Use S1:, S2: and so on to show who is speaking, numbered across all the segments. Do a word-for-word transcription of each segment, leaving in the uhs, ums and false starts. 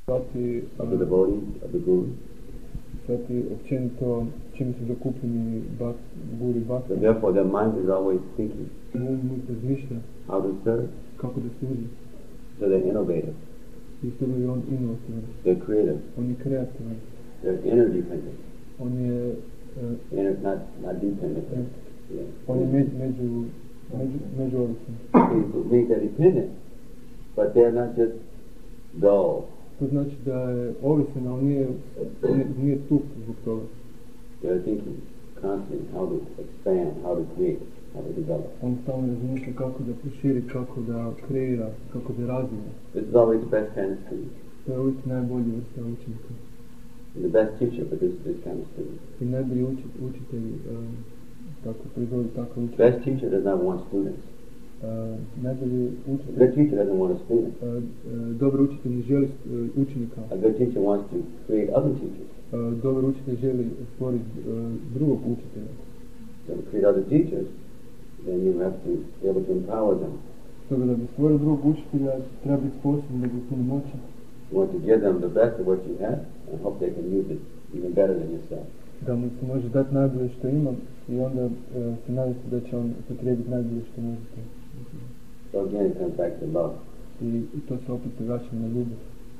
S1: Svati,
S2: of the devotees, of the guru.
S1: svati općenito čim su zakupljeni bak, guru i bhakti.
S2: So therefore their mind is always thinking
S1: Um uvijek razmišlja
S2: how to serve.
S1: kako da služi.
S2: So they're innovative,
S1: I stoga je on inovativan.
S2: they're creative,
S1: On je kreativan.
S2: they're interdependent,
S1: On je, uh,
S2: Inter, not, not dependent.
S1: Yeah.
S2: Yeah.
S1: on je među, među, među, međuovisan.
S2: It means they're dependent, but they're not just dull.
S1: To znači da je ovisan, ali nije, nije, nije tup zbog toga.
S2: They're thinking constantly how to expand, how to create, how to develop.
S1: On stalno razmišlja kako da proširi, kako da kreira, kako da razvija.
S2: This is always the best kind of student.
S1: To je uvijek najbolji vrsta učenika.
S2: And the best teacher produces this kind of student.
S1: I najbolji uči, učitelj um, tako proizvodi takve
S2: The
S1: učenike.
S2: best teacher does not want students.
S1: Uh, najbolji
S2: A
S1: učitelj,
S2: good teacher doesn't want a student.
S1: uh, uh, dobar učitelj ne želi uh, učenika.
S2: A good teacher wants to create other teachers.
S1: Uh, dobar učitelj želi stvoriti uh, drugog učitelja.
S2: So to create other teachers, then you have to be able to empower them.
S1: Stoga da bi stvorio drugog učitelja treba biti sposoban da ga punomoći.
S2: You want to give them the best of what you have and hope they can use it even better than yourself.
S1: Da mu se može dati najbolje što imam i onda uh, se nadati da će on upotrijebiti najbolje što možete.
S2: So again it comes back to love.
S1: I, i to se opet vraća na ljubav.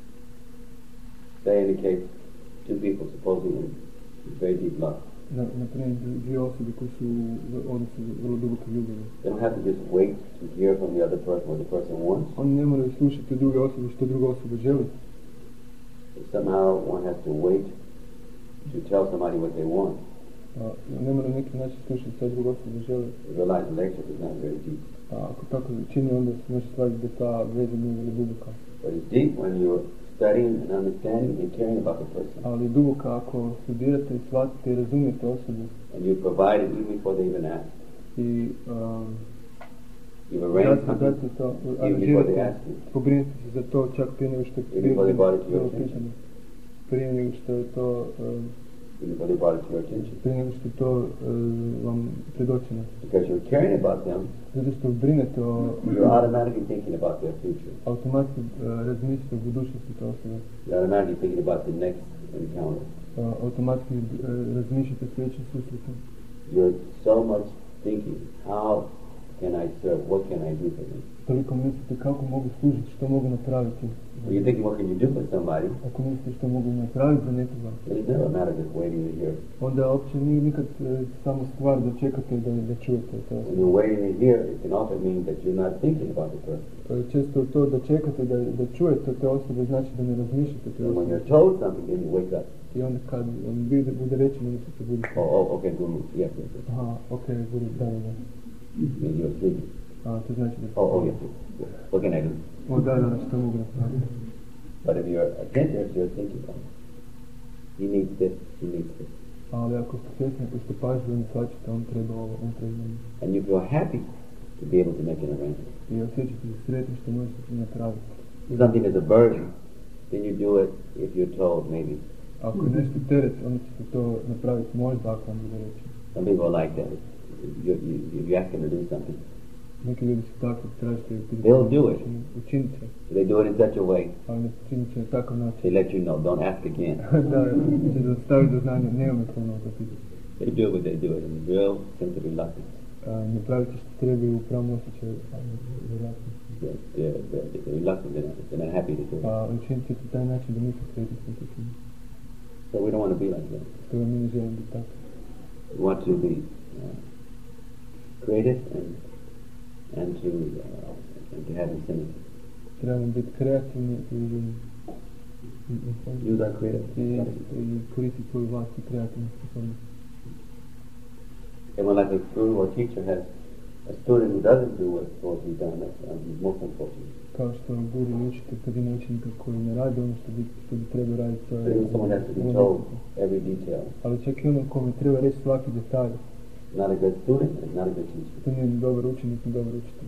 S2: Say in the case two people supposing in very deep love.
S1: Na, na primjer, dvije osobe koje su u odnosu vrlo duboke ljubavi.
S2: They don't have to just wait to hear from the other person what the person wants.
S1: Oni ne moraju slušati druge osobe što druga osoba želi.
S2: But somehow one has to wait to tell somebody what they want.
S1: A, ne mora na neki način slušati što druga osoba želi.
S2: You realize the relationship is not very deep.
S1: A ako tako čini, onda se može shvatiti da ta veza nije vrlo duboka.
S2: But it's deep when you're studying and understanding and caring about the person.
S1: Ali duboka ako studirate, shvatite i razumijete osobu.
S2: And you provide it even before they even ask.
S1: I um,
S2: You've arranged
S1: date, date
S2: something
S1: to,
S2: even before they ask you.
S1: pobrinite se za to čak prije nego što je
S2: Even before they brought it to your
S1: bilo
S2: attention.
S1: pitanje. Prije nego što je to um,
S2: Even before they brought it to your attention.
S1: prije nego što je to uh, vam predočeno.
S2: Because you're caring about them,
S1: Zato što brinete o
S2: you're automatically thinking about their future.
S1: automatski uh, razmišljate o budućnosti te osobe.
S2: You're automatically thinking about the next encounter.
S1: Uh, automatski uh, razmišljate s sljedećim susretom.
S2: You're so much thinking, how can I serve? What can I do for them?
S1: Toliko mislite kako mogu služiti, što mogu napraviti.
S2: When you're thinking, what can you do for somebody?
S1: Ako mislite što mogu napraviti za nekoga,
S2: It's never a matter of just waiting to hear.
S1: onda uopće nije nikad uh, samo stvar da čekate da, da čujete to.
S2: When you're waiting to hear, it can often mean that you're not thinking about the person.
S1: Uh, često to da čekate da, da čujete te osobe znači da ne razmišljate te
S2: And when
S1: osobe.
S2: you're told something, then you wake up.
S1: I onda kad vam bude, bude rečeno, onda se bude.
S2: Oh, oh, okay, Guru, yes, yes, yes.
S1: Aha, okej, okay, bude, da, da, da.
S2: Means you're sleeping.
S1: A, to znači da...
S2: Oh, oh, yes, yes, yes. What can I do?
S1: O, da, da, što mogu napraviti.
S2: But if you're attentive, you're thinking, oh, he needs this, he needs this.
S1: Ali ako ste svjesni, ako ste pažljivi, shvaćate, on treba ovo, on treba ovo.
S2: And you feel happy to be able to make an arrangement.
S1: I osjećate se sretni što možete to napraviti.
S2: If something is a burden, then you do it if you're told, maybe.
S1: Ako je nešto teret, onda ćete to napraviti možda ako vam bude reći.
S2: Some people are like that. You, you, if you ask them to do something,
S1: Neki ljudi su tako, tražite
S2: They'll do it.
S1: učinit će,
S2: they do it in such a way,
S1: ali ne učinit će na takav način.
S2: they let you know, don't ask again.
S1: Da, će da staviti do znanja, nemoj ponovno to pitati.
S2: They do what they do it in real sense of reluctance.
S1: Ne pravite što treba u pravom osjećaju, vjerojatno.
S2: They're, they're, they're, they're reluctant, they're not, they're not happy to do it.
S1: A učinit će se taj način da nisu sretni s to čini.
S2: So we don't want to be like that.
S1: Stoga mi ne želim biti tako.
S2: We want to be uh, creative and and to uh, and to have incentive.
S1: Trebamo biti kreativni i, i,
S2: Use our creative.
S1: i, i koristiti svoju vlastnu kreativnu sposobnost.
S2: And when like a guru or teacher has a student who doesn't do what is supposed to be done, that's um, most unfortunate.
S1: Kao što guru ili učitelj kad ima učenika koji ne radi ono što bi, što bi trebao raditi, to
S2: So
S1: je...
S2: even someone has to be told every detail.
S1: Ali čak i ono kome treba reći svaki detalj.
S2: Not a good student, and not a good teacher.
S1: To nije ni dobar učenik, ni dobar učitelj.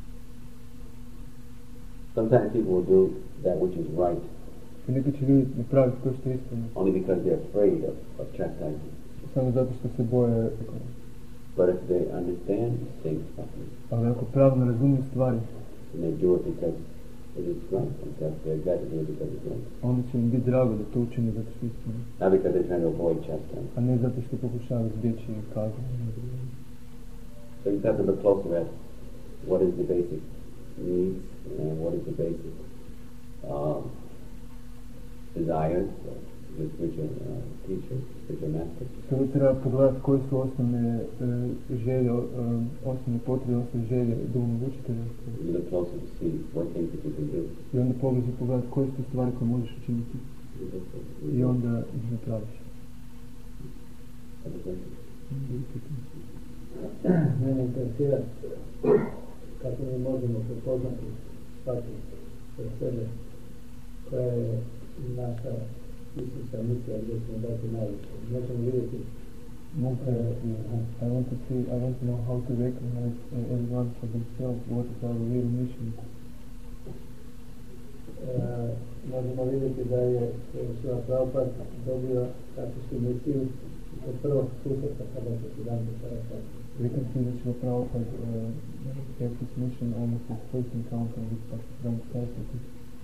S2: Sometimes people will do that which is right
S1: Neki će ljudi napraviti to što je ispravno,
S2: only because they're afraid of, of chastising.
S1: samo zato što se boje.
S2: But if they understand things properly,
S1: Ali ako pravilno razumiju stvari,
S2: and they do it because Because it's right. Because they're glad to do it because it's right.
S1: Onda će im biti drago da to učine zato što istina.
S2: Not because they're trying to avoid chastisement.
S1: A ne zato što pokušavaju izbjeći kaznu.
S2: So you have to look closer at what is the basic needs and what is the basic um, desires of the spiritual uh, teacher, spiritual master.
S1: Sada treba pogledati koje su osnovne uh, želje, uh, osnovne potrebe, osnovne želje duhovnog učitelja.
S2: You look closer to see what things that you can do.
S1: I onda pobliže pogledati koje su stvari koje možeš učiniti. I onda ih napraviš.
S3: Mene interesira kako mi možemo prepoznati svaki od sebe koja je naša istinska misija gdje ćemo dati najviše. Možemo vidjeti
S1: I want to see, I want to know how to recognize uh, everyone for themselves what is our real mission.
S3: Uh, možemo vidjeti da je Srila Prabhupada dobio kakvu misiju od prvog susreta kada se Siddhanta Sarasvati.
S1: We can see that Srila Prabhupada uh, had his mission almost his first encounter with Siddhanta Saraswati.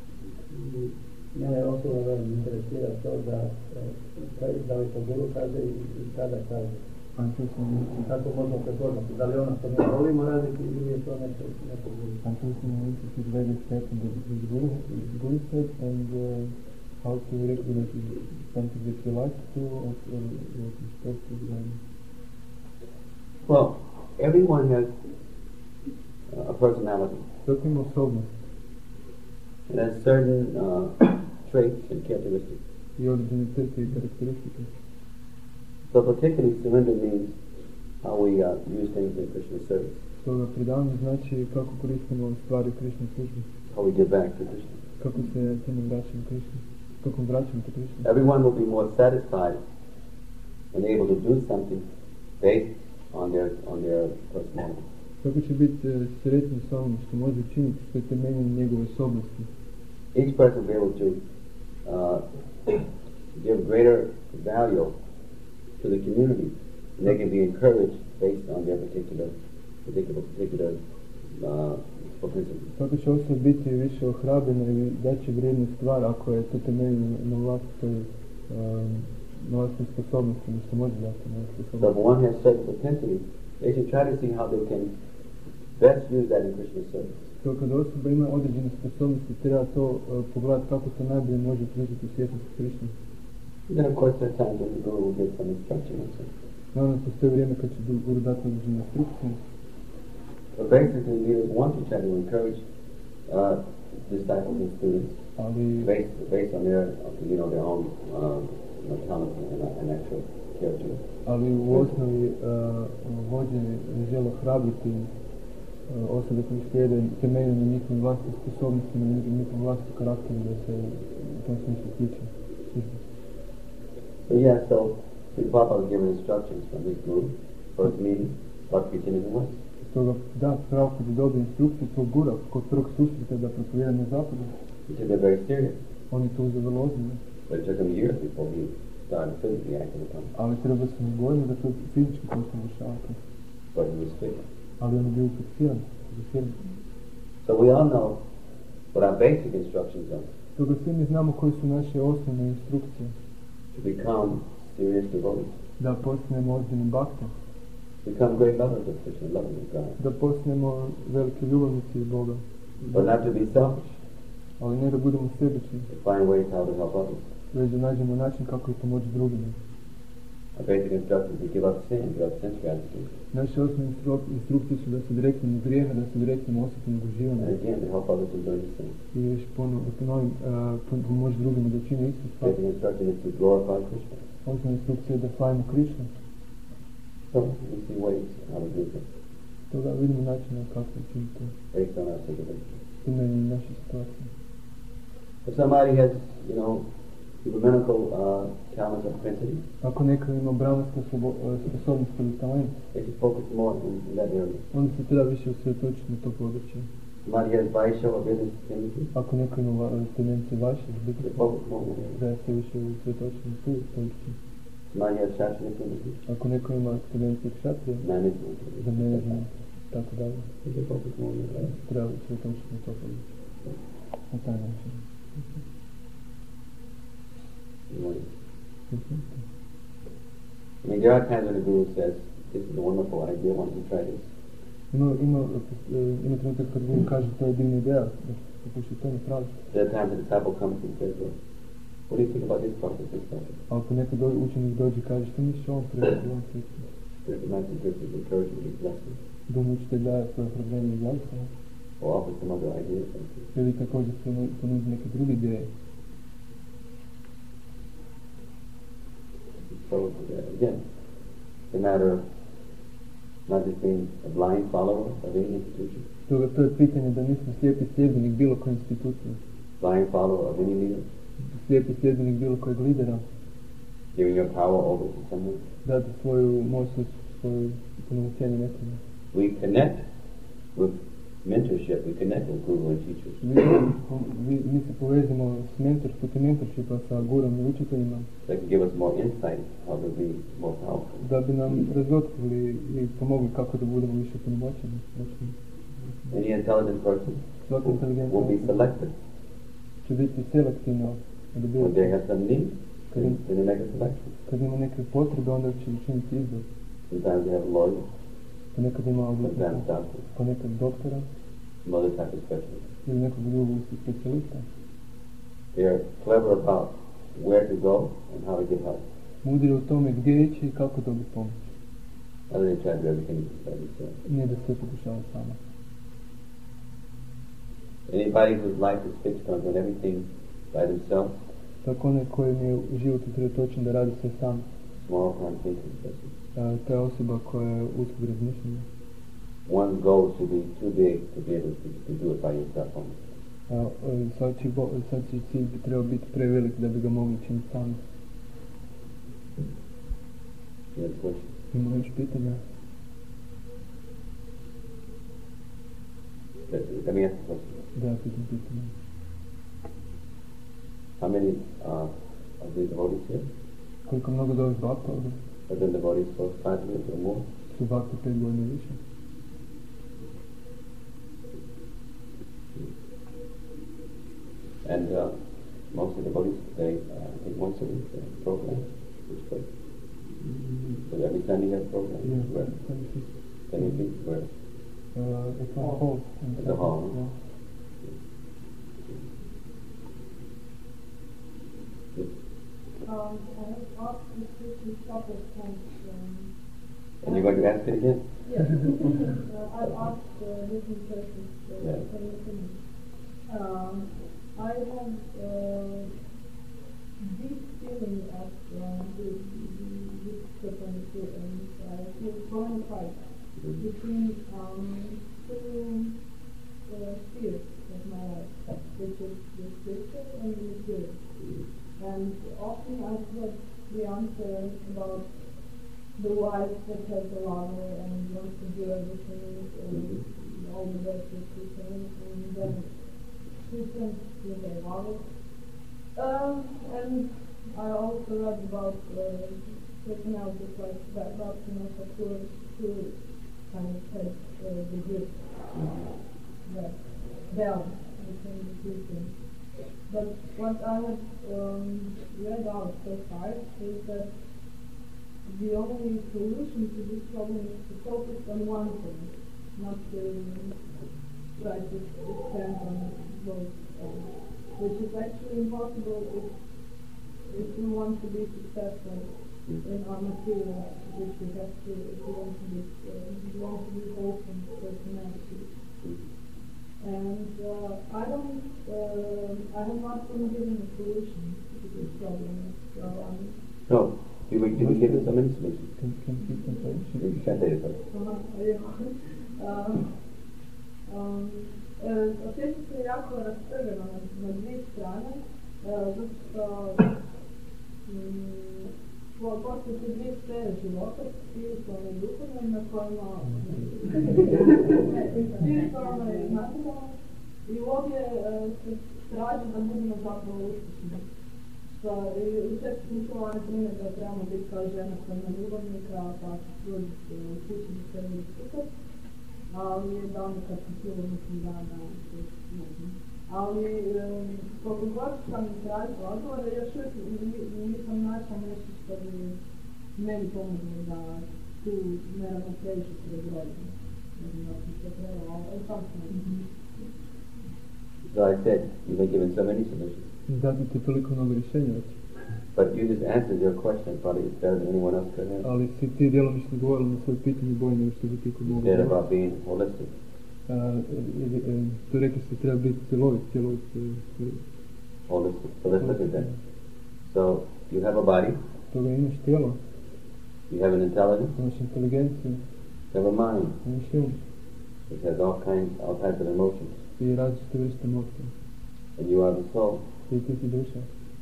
S3: Mene osobno veoma interesira to da, da li to Guru kaže i kada kaže. Kako možemo prepoznati? Da li ono što mi volimo raditi ili je to nešto neko drugo?
S1: I'm personally interested where this happened with Guru, Guru said, and uh, how to recognize something that you like to do or what is supposed to do.
S2: Well, everyone has uh, a personality.
S1: Svaki ima osobnost.
S2: It has certain uh, traits and characteristics.
S1: I određene crte i karakteristike.
S2: So particularly surrender means how we uh, use things in Krishna service.
S1: Stoga predavanje znači kako koristimo stvari u Krishna službi.
S2: How we give back to Krishna.
S1: Kako se time vraćamo Krishna. Kako vraćamo to Krishna.
S2: Everyone will be more satisfied and able to do something based on their on their personality.
S1: Kako će biti uh, sretni sa onim što može učiniti što je temeljeno njegove osobnosti.
S2: Each person will be able to uh, give greater value to the community, and they can be encouraged based on their particular, particular, particular uh, propensity.
S1: Kako će osoba biti više ohrabrena i daći vrijednu stvar ako je to temeljeno na vlastitoj um, na vlastitoj sposobnosti, što može dati na vlastitoj sposobnosti.
S2: So if one has certain propensity, they should try to see how they can best use that in Krishna service.
S1: To kada osoba ima određene sposobnosti, treba to uh, pogledati kako to najbolje može pružiti u svjetlosti Krishna.
S2: Then of course there are times when the Guru will give some instruction or something.
S1: Naravno, postoje vrijeme kad će Guru dati određene instrukcije.
S2: But basically, leaders want to try to encourage uh, disciples and students
S1: Ali,
S2: based based on their, you know, their own um, you know, talent and, and actual character.
S1: ali u osnovi uh, vođe žele hrabriti uh, osobe koji slijede temeljeno na njihovim vlastitim sposobnostima, na njihovim vlastitim karakterom da se u tom smislu tiče.
S2: So yeah, so the Papa was given instructions from his guru, first meeting, about preaching in the West.
S1: Stoga, da, pravo kad je dobio instrukciju svog gura kod prvog susreta da propovjeda na zapadu,
S2: He took it very serious,
S1: on je to uzeo vrlo ozbiljno.
S2: but it took him years before he started physically acting upon it.
S1: Ali treba se mu godinu da to fizički počne rješavati.
S2: But he was fit.
S1: Ali on je bio fiksiran, fiksiran.
S2: So we all know what our basic instructions are
S1: Stoga svi mi znamo koji su naše osnovne instrukcije.
S2: to become serious devotees,
S1: Da postanemo ozbiljni bakta,
S2: become great lovers of Krishna, lovers of God,
S1: da postanemo velike ljubavnici Boga,
S2: but not to be selfish,
S1: ali ne da budemo sebični,
S2: to find ways how to help others.
S1: već da nađemo način kako je pomoći drugima.
S2: Our basic instructions to give up sin, give up sense gratification,
S1: Naše osnovne instru- instrukcije su da se direktimo grijeha, da se direktimo osjetimo
S2: and
S1: uživanje.
S2: again to help others to learn the sin.
S1: I još ponovno, da ponovim, uh, pomoći drugima da čine istu stvar.
S2: Basic instruction is to glorify Krishna.
S1: Osnovna instrukcija je da slavimo Krishnu.
S2: So we see ways how to do this
S1: Toga vidimo načina kako učiniti to.
S2: based on our situation.
S1: Temeljem naše situacije.
S2: If somebody has, you know, numerical uh, talents or propensity,
S1: Ako neko ima brahmanske slobo- uh, sposobnosti ili talent,
S2: they should focus more in, in that area.
S1: onda se treba više usredotočiti na to područje.
S2: Somebody has Vaishya or business tendency,
S1: Ako neko ima va- tendencije vaše,
S2: they focus more in that area.
S1: da se više usredotočiti na tu područje.
S2: Somebody has Shastra tendency,
S1: Ako neko ima tendencije kšatrije,
S2: management,
S1: za management, tako dalje,
S2: they should focus more in that area.
S1: treba usredotočiti na to područje. na taj način.
S2: I mean, there are times when the Guru says, this is a wonderful idea, why don't you try this?
S1: Ima, ima, ima trenutak kad Guru kaže, to je divna ideja, da pokušaj to napraviti.
S2: There are times the disciple comes and says, well, what do you think about this process, this process?
S1: A ako nekad učenik dođe i kaže, što misliš o ovom projektu, ovom projektu?
S2: There's the master gives his encouragement, his blessing,
S1: Dom učitelj daje svoje ohrabrenje i blagoslov.
S2: or offers some other ideas.
S1: Ili također se ponudi neke druge ideje.
S2: So, uh, again, it's a matter of not just being a blind follower of any institution,
S1: Toga, to je pitanje da nismo slijepi sljedbenik bilo koje institucije,
S2: blind follower of any leader,
S1: slijepi sljedbenik bilo kojeg lidera,
S2: giving your power over to someone.
S1: dati svoju moć, svoju punomoćenje nekome.
S2: We connect with mentorship, we connect with guru and teachers.
S1: Mi, mi, mi se povezimo s mentorstvom i mentorshipa sa gurom i učiteljima,
S2: They can give us more insight how to be more powerful.
S1: da bi nam razotkrili i pomogli kako da budemo više punomoćeni.
S2: Any intelligent person
S1: Svaki
S2: will,
S1: inteligentan
S2: will be selected.
S1: će biti selektivno
S2: When
S1: odabirati.
S2: they have some need, then, then they make a selection.
S1: Kad ima neke potrebe, onda će učiniti izbor.
S2: Sometimes they have lawyers,
S1: Ponekad ima
S2: sometimes
S1: odvjetnika,
S2: doctors,
S1: ponekad doktora
S2: some other type of specialists.
S1: ili nekog drugog specijalista.
S2: They are clever about where to go and how to get help.
S1: Mudri u tome gdje ići i kako dobiti pomoć.
S2: Other than try to do everything by themselves.
S1: Nije da sve pokušava sama.
S2: Anybody whose life is fixed on doing everything by themselves,
S1: Tako onaj kojem je život usredotočen da radi sve sam,
S2: small conversation person,
S1: a, ta je osoba koja je uskog razmišljanja.
S2: one's goal should be too big to be able to, to do it by yourself only.
S1: A, a, sad, će, bo- sad će cilj bi trebao biti prevelik da bi ga mogli činiti sami.
S2: You have a question?
S1: Ima još pitanja?
S2: Let, let me ask the question.
S1: Da, ja pitam pitanja.
S2: How many uh, of the devotees here
S1: Koliko mnogo da ovih bakta ovdje?
S2: have been devotees for five years or more?
S1: Su bakta pet godina više?
S2: And uh, most of the devotees, they uh, I think once a week they have a program. Which place? So every Sunday you have a program?
S1: Ja,
S2: Where?
S1: sad je svi.
S2: Can you think where?
S1: Uh, at one hall.
S2: At the hall,
S1: Ja.
S4: Um, I have asked this question a couple of times. Um,
S2: And you're going to ask it again?
S4: yes, uh, I've asked uh, different persons uh,
S2: Yeah.
S4: for your opinion. Um, I have uh, deep feeling of uh, this this discrepancy, and I feel bona fide between um, two uh, spheres of my life, which is the spiritual and the material. And often I've heard the answer about the wife that has a lover and wants to do everything and all the best that she can, and then she turns to her lover. Um, and I also read about uh, personalities like that Bhaktivinoda Thakur, who kind of had uh, the grip, that balance between the two things. But what I have um, read out so far is that the only solution to this problem is to focus on one thing, not to try to expand on both, um, which is actually impossible if if we want to be successful in our material, which we have to, if we want to be, uh, if we want to be open personality. And uh, I don't, uh, I have not been given a solution to this problem. So um,
S2: No. You will, you will give us some information.
S1: Can, can you translate?
S2: You can say it first.
S4: um, um, uh, osjećam se jako rastrgana na, na dvije strane, uh, zato što um, po- postoje te dvije sfere života, spiritualne i duhovne, na kojima i spiritualno i materijalno, i ovdje uh, se traži da budemo zapravo uspješni. Što i u često sam čula na primjer da trebamo biti kao žena koja ima ljubavnika, pa se truditi u kući da se vidi super, ali da onda kad sam čula mislim da, da, ne znam, ali um, koliko god sam tražila odgovore, još uvijek nisam našla nešto što bi meni pomoglo da tu neravnotežu prebrodim. Ne znam da sam se trebala, ali sam sam.
S2: So I said, you've been given so many solutions.
S1: Dati ti toliko mnogo rješenja već.
S2: But you just answered your question probably better than anyone else could have.
S1: Ali si ti djelomično govorila na svoje pitanje bolje nego što bi ti kod
S2: You
S1: mogu
S2: said
S1: govoriti.
S2: about being holistic.
S1: Tu rekli ste treba biti cjelovit, cjelovit. eh,
S2: Holistic. So let's look at that. So you have a body,
S1: Toga imaš tijelo,
S2: you have an intelligence,
S1: imaš inteligenciju,
S2: you have a mind.
S1: imaš um
S2: It has all kinds, all types of emotions.
S1: i različite vrste emocija.
S2: And you are the soul.
S1: I ti si duša.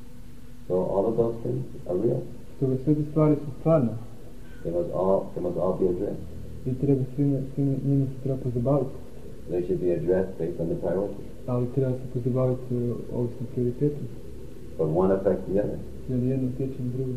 S2: So all of those things are real.
S1: Stoga sve te stvari su stvarne
S2: They must all, they must all be addressed.
S1: i treba svime, svime njima se treba pozabaviti.
S2: They should be addressed based on the priorities.
S1: Ali treba se pozabaviti uh, ovisno prioritetom.
S2: But one affects the other.
S1: Jer jedno utječe na drugo.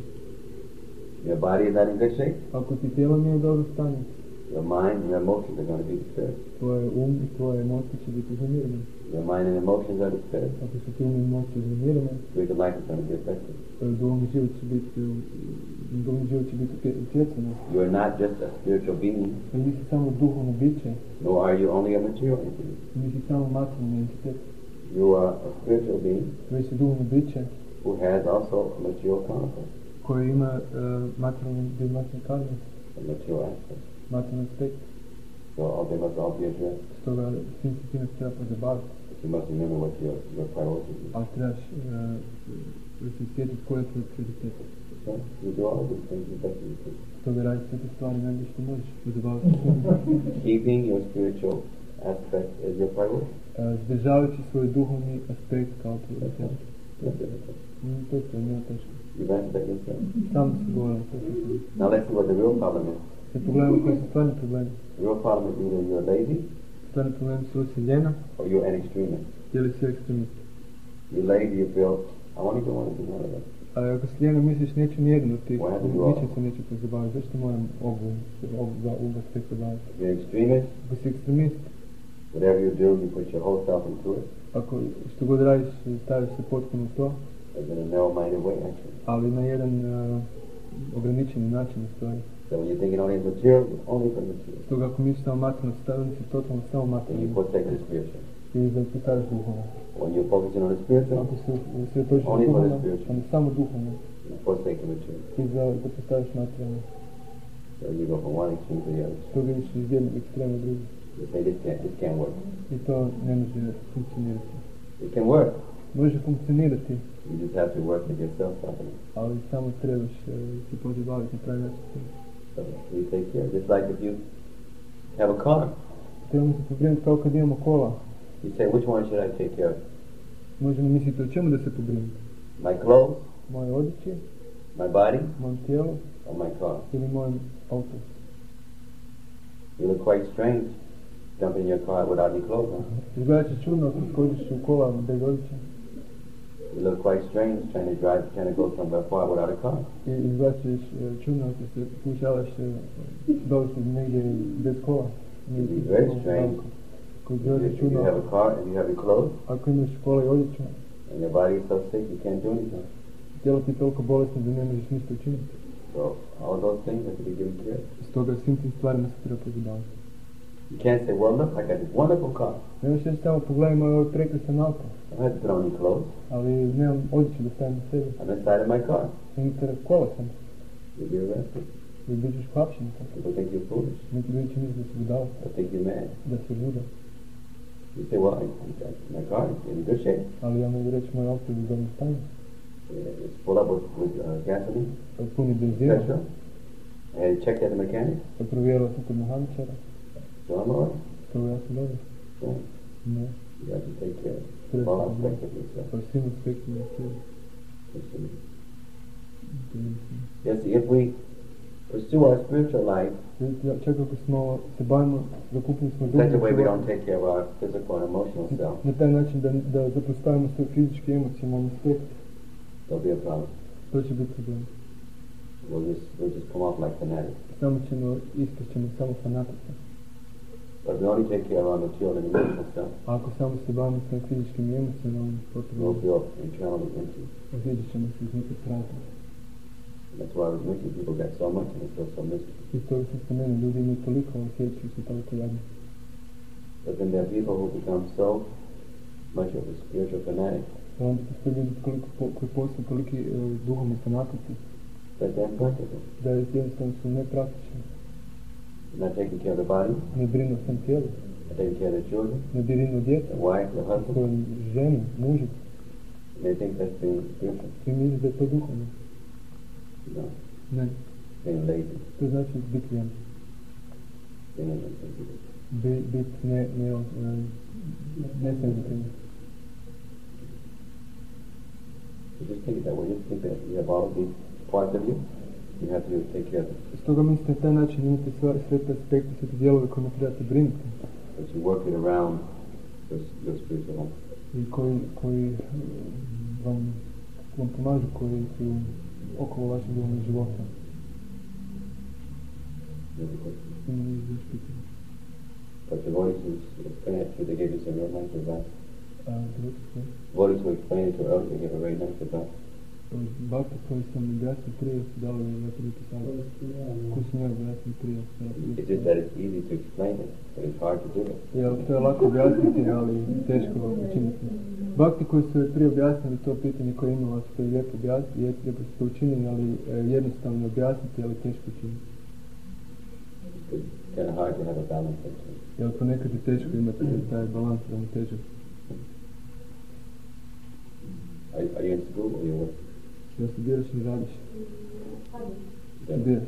S2: Your body is not in good shape.
S1: Ako ti tijelo nije u dobro stanje,
S2: Your mind and your emotions are going to be disturbed.
S1: tvoje um i tvoje emocije će biti uznemirenje.
S2: Your mind and emotions are disturbed.
S1: Ako su ti um i emocije uznemirenje,
S2: Spiritual life is going to be affected.
S1: duhovni život će biti, uh, duhovni život će biti utjecano.
S2: You are not just a spiritual being,
S1: Jer nisi samo duhovno biće,
S2: nor are you only a material entity.
S1: nisi samo materijalni entitet.
S2: You are a spiritual being
S1: Već si duhovno biće
S2: who has also a material counterpart,
S1: koje ima uh, materijalni, materijalni karmi,
S2: a material aspect.
S1: materijalni aspekt.
S2: So all, they must all be addressed.
S1: Stoga svim se time treba pozabaviti.
S2: But you must remember what your, your priorities is.
S1: Ali trebaš uh, se sjetiti koje je tvoj prioritet.
S2: So you do all of these things as best as you can.
S1: Stoga radi sve te stvari najbolje što možeš pozabaviti.
S2: Keeping your spiritual aspect as your priority.
S1: Uh, Zdržavajući svoj duhovni aspekt kao prioritet.
S2: That's difficult.
S1: Mm, to je to, nije teško.
S2: You've answered that yourself.
S1: Sam si govorim to pitanje.
S2: Now let's see what the real problem is.
S1: Sad pogledamo koji su stvarni problemi.
S2: The real problem is either you're lazy
S1: Stvarni problemi su ili si ljena
S2: or you're an extremist.
S1: ili si ekstremist.
S2: You're lazy, you feel, I won't even want to do one of them.
S1: A ako si ljena misliš neću nijedno od tih,
S2: Why have you all?
S1: ničem se neću pozabaviti. Zašto moram ovu, ovu, za ovu aspekt zabaviti?
S2: If you're an extremist,
S1: Ako si ekstremist,
S2: whatever you do, you put your whole self into it,
S1: ako što god radiš, staviš se potpuno u to,
S2: as in a narrow-minded way, actually.
S1: ali na jedan uh, ograničeni način u stvari.
S2: So when you're thinking only of material, it's only for material.
S1: Stoga ako misliš samo materijalno, stavljam si totalno samo
S2: Then you
S1: materijalno.
S2: forsake the spiritual.
S1: I da ti staviš duhovno.
S2: When you're focusing on the spiritual,
S1: Ako se sve točno
S2: Only for the
S1: duhovno,
S2: spiritual.
S1: onda samo duhovno.
S2: you forsake the material.
S1: I da, da postaviš materijalno.
S2: So you go from one extreme to the other.
S1: Stoga ideš iz jednog ekstrema u drugi.
S2: You say this can't, this can't work.
S1: I to ne može funkcionirati.
S2: It can work.
S1: Može funkcionirati,
S2: You just have to work at yourself properly.
S1: ali samo trebaš uh, se pozabaviti na pravi način.
S2: So we take care. Just like if you have a car,
S1: Trebamo se pobrinuti kao kad imamo kola.
S2: you say, which one should I take care of?
S1: Možemo misliti o čemu da se pobrinuti.
S2: My clothes,
S1: Moje odjeće,
S2: my body,
S1: mojem tijelu
S2: or my car?
S1: ili mojem autu.
S2: You look quite strange jumping in your car without any clothes on.
S1: Izgledat će čudno ako skodiš u kola bez odjeća.
S2: You look quite strange trying to drive, trying to go somewhere far without a car.
S1: I izgledat ćeš uh, čudno ako se pokušavaš uh, dovesti negdje bez kola.
S2: It'd be very strange
S1: Ako
S2: if
S1: izgledat
S2: you
S1: čudno,
S2: have a car and you have your clothes
S1: ako imaš kola i odjeću,
S2: and your body is so sick you can't do anything.
S1: tijelo ti je toliko bolesno da ne možeš ništa učiniti.
S2: So all those things have to be given care.
S1: Stoga svim tim stvarima se treba pozabaviti.
S2: You can't say, well, look, I got this wonderful car.
S1: Ne možeš reći samo pogledaj moj ovaj prekrasan auto,
S2: I don't have to put on any clothes.
S1: ali nemam odjeću da stavim na sebi.
S2: I'm inside of my car.
S1: Unutar kola sam.
S2: You'll be arrested.
S1: I bit ćeš hapšen.
S2: People think you're foolish.
S1: Neki ljudi će misliti da si budala,
S2: They think you're mad.
S1: da si luda.
S2: You say, well, I, I, my car is in good shape.
S1: Ali ja mogu reći moj auto je u dobrom stanju.
S2: It's full up with, with uh, gasoline,
S1: Puni benzina.
S2: petrol. I had it checked at the mechanic.
S1: Provjerila sam kod mehaničara.
S2: So I'm all right.
S1: Stoga ja sam dobro.
S2: So
S1: Ne.
S2: you have to take care of
S1: Treba
S2: all
S1: se
S2: aspects
S1: pozabaviti.
S2: of yourself.
S1: Pa svim aspektima sebi.
S2: Absolutely.
S1: To mislim.
S2: Yes, if we pursue our spiritual life,
S1: Vidite, ja- čak ako smo se bavimo, zakupili smo
S2: in such a
S1: duhovni
S2: way we
S1: život,
S2: don't take care of our physical and emotional self,
S1: na taj način da, da zapostavimo svoj fizički i emocionalni aspekt,
S2: there'll be a problem.
S1: to će biti problem.
S2: We'll just, we'll just come off like fanatics.
S1: Samo ćemo, ispašćemo samo fanatice.
S2: But if we only take care of our material and emotional stuff,
S1: Ako samo se bavimo svojim fizičkim i emocionalnim
S2: we'll
S1: potrebama,
S2: feel internally empty.
S1: osjećat ćemo se iznutra prazni.
S2: That's why with wicked people get so much and they feel so miserable.
S1: I to sam spomenuo, ljudi imaju toliko, osjećaju se toliko jadni.
S2: But then there are people who become so much of a spiritual fanatic
S1: A onda postoje ljudi koliko, po, koji postaju toliki e, duhovni fanatici,
S2: that they're impractical.
S1: da jednostavno su nepraktični.
S2: Not taking care of the body,
S1: Ne brinu o svom tijelu,
S2: not taking care of their children,
S1: ne brinu o djecu,
S2: their wife, their husband.
S1: svojom ženu, mužu.
S2: They think that's being spiritual.
S1: Svi misle da je to duhovno.
S2: No,
S1: Ne,
S2: being lazy,
S1: to znači biti ljen.
S2: being insensitive.
S1: Bi, biti ne, ne, ne, nesenzitivni.
S2: So just think it that way. Just think that you have all of these parts of you. You have to take care of them.
S1: Stoga mislite na taj način imate sve, sve te aspekte, sve te dijelove kojima trebate brinuti
S2: But you work it around your, your spiritual life.
S1: i koji, koji eh, vam, vam pomažu, koji su okolo vašeg duhovnog života.
S2: That's the question.
S1: Ima li još pitanja?
S2: But the devotees who explain it to you, they gave you some real nice advice.
S1: A, drugi sve.
S2: Devotees who explained it to earlier, they gave a very nice advice.
S1: Bakte koji sam objasnio prije su dali lepo savjet. Koji su njega objasnio prije su dali
S2: It's
S1: lepo
S2: just that it's easy to explain it, but it's hard to do it.
S1: Jel, to je lako objasniti, ali teško učiniti. Bakti koji su prije objasnili to pitanje koje imala su to i lijepo objasniti, je lijepo su to učinili, ali e, jednostavno objasniti, ali teško učiniti.
S2: It's kind of hard to have a balance actually.
S1: Jel, ponekad je teško imati taj balans, ravnotežu.
S2: Are, are you in school or you work?
S1: Jel studiraš ili radiš?
S2: Yeah.
S1: Studiraš.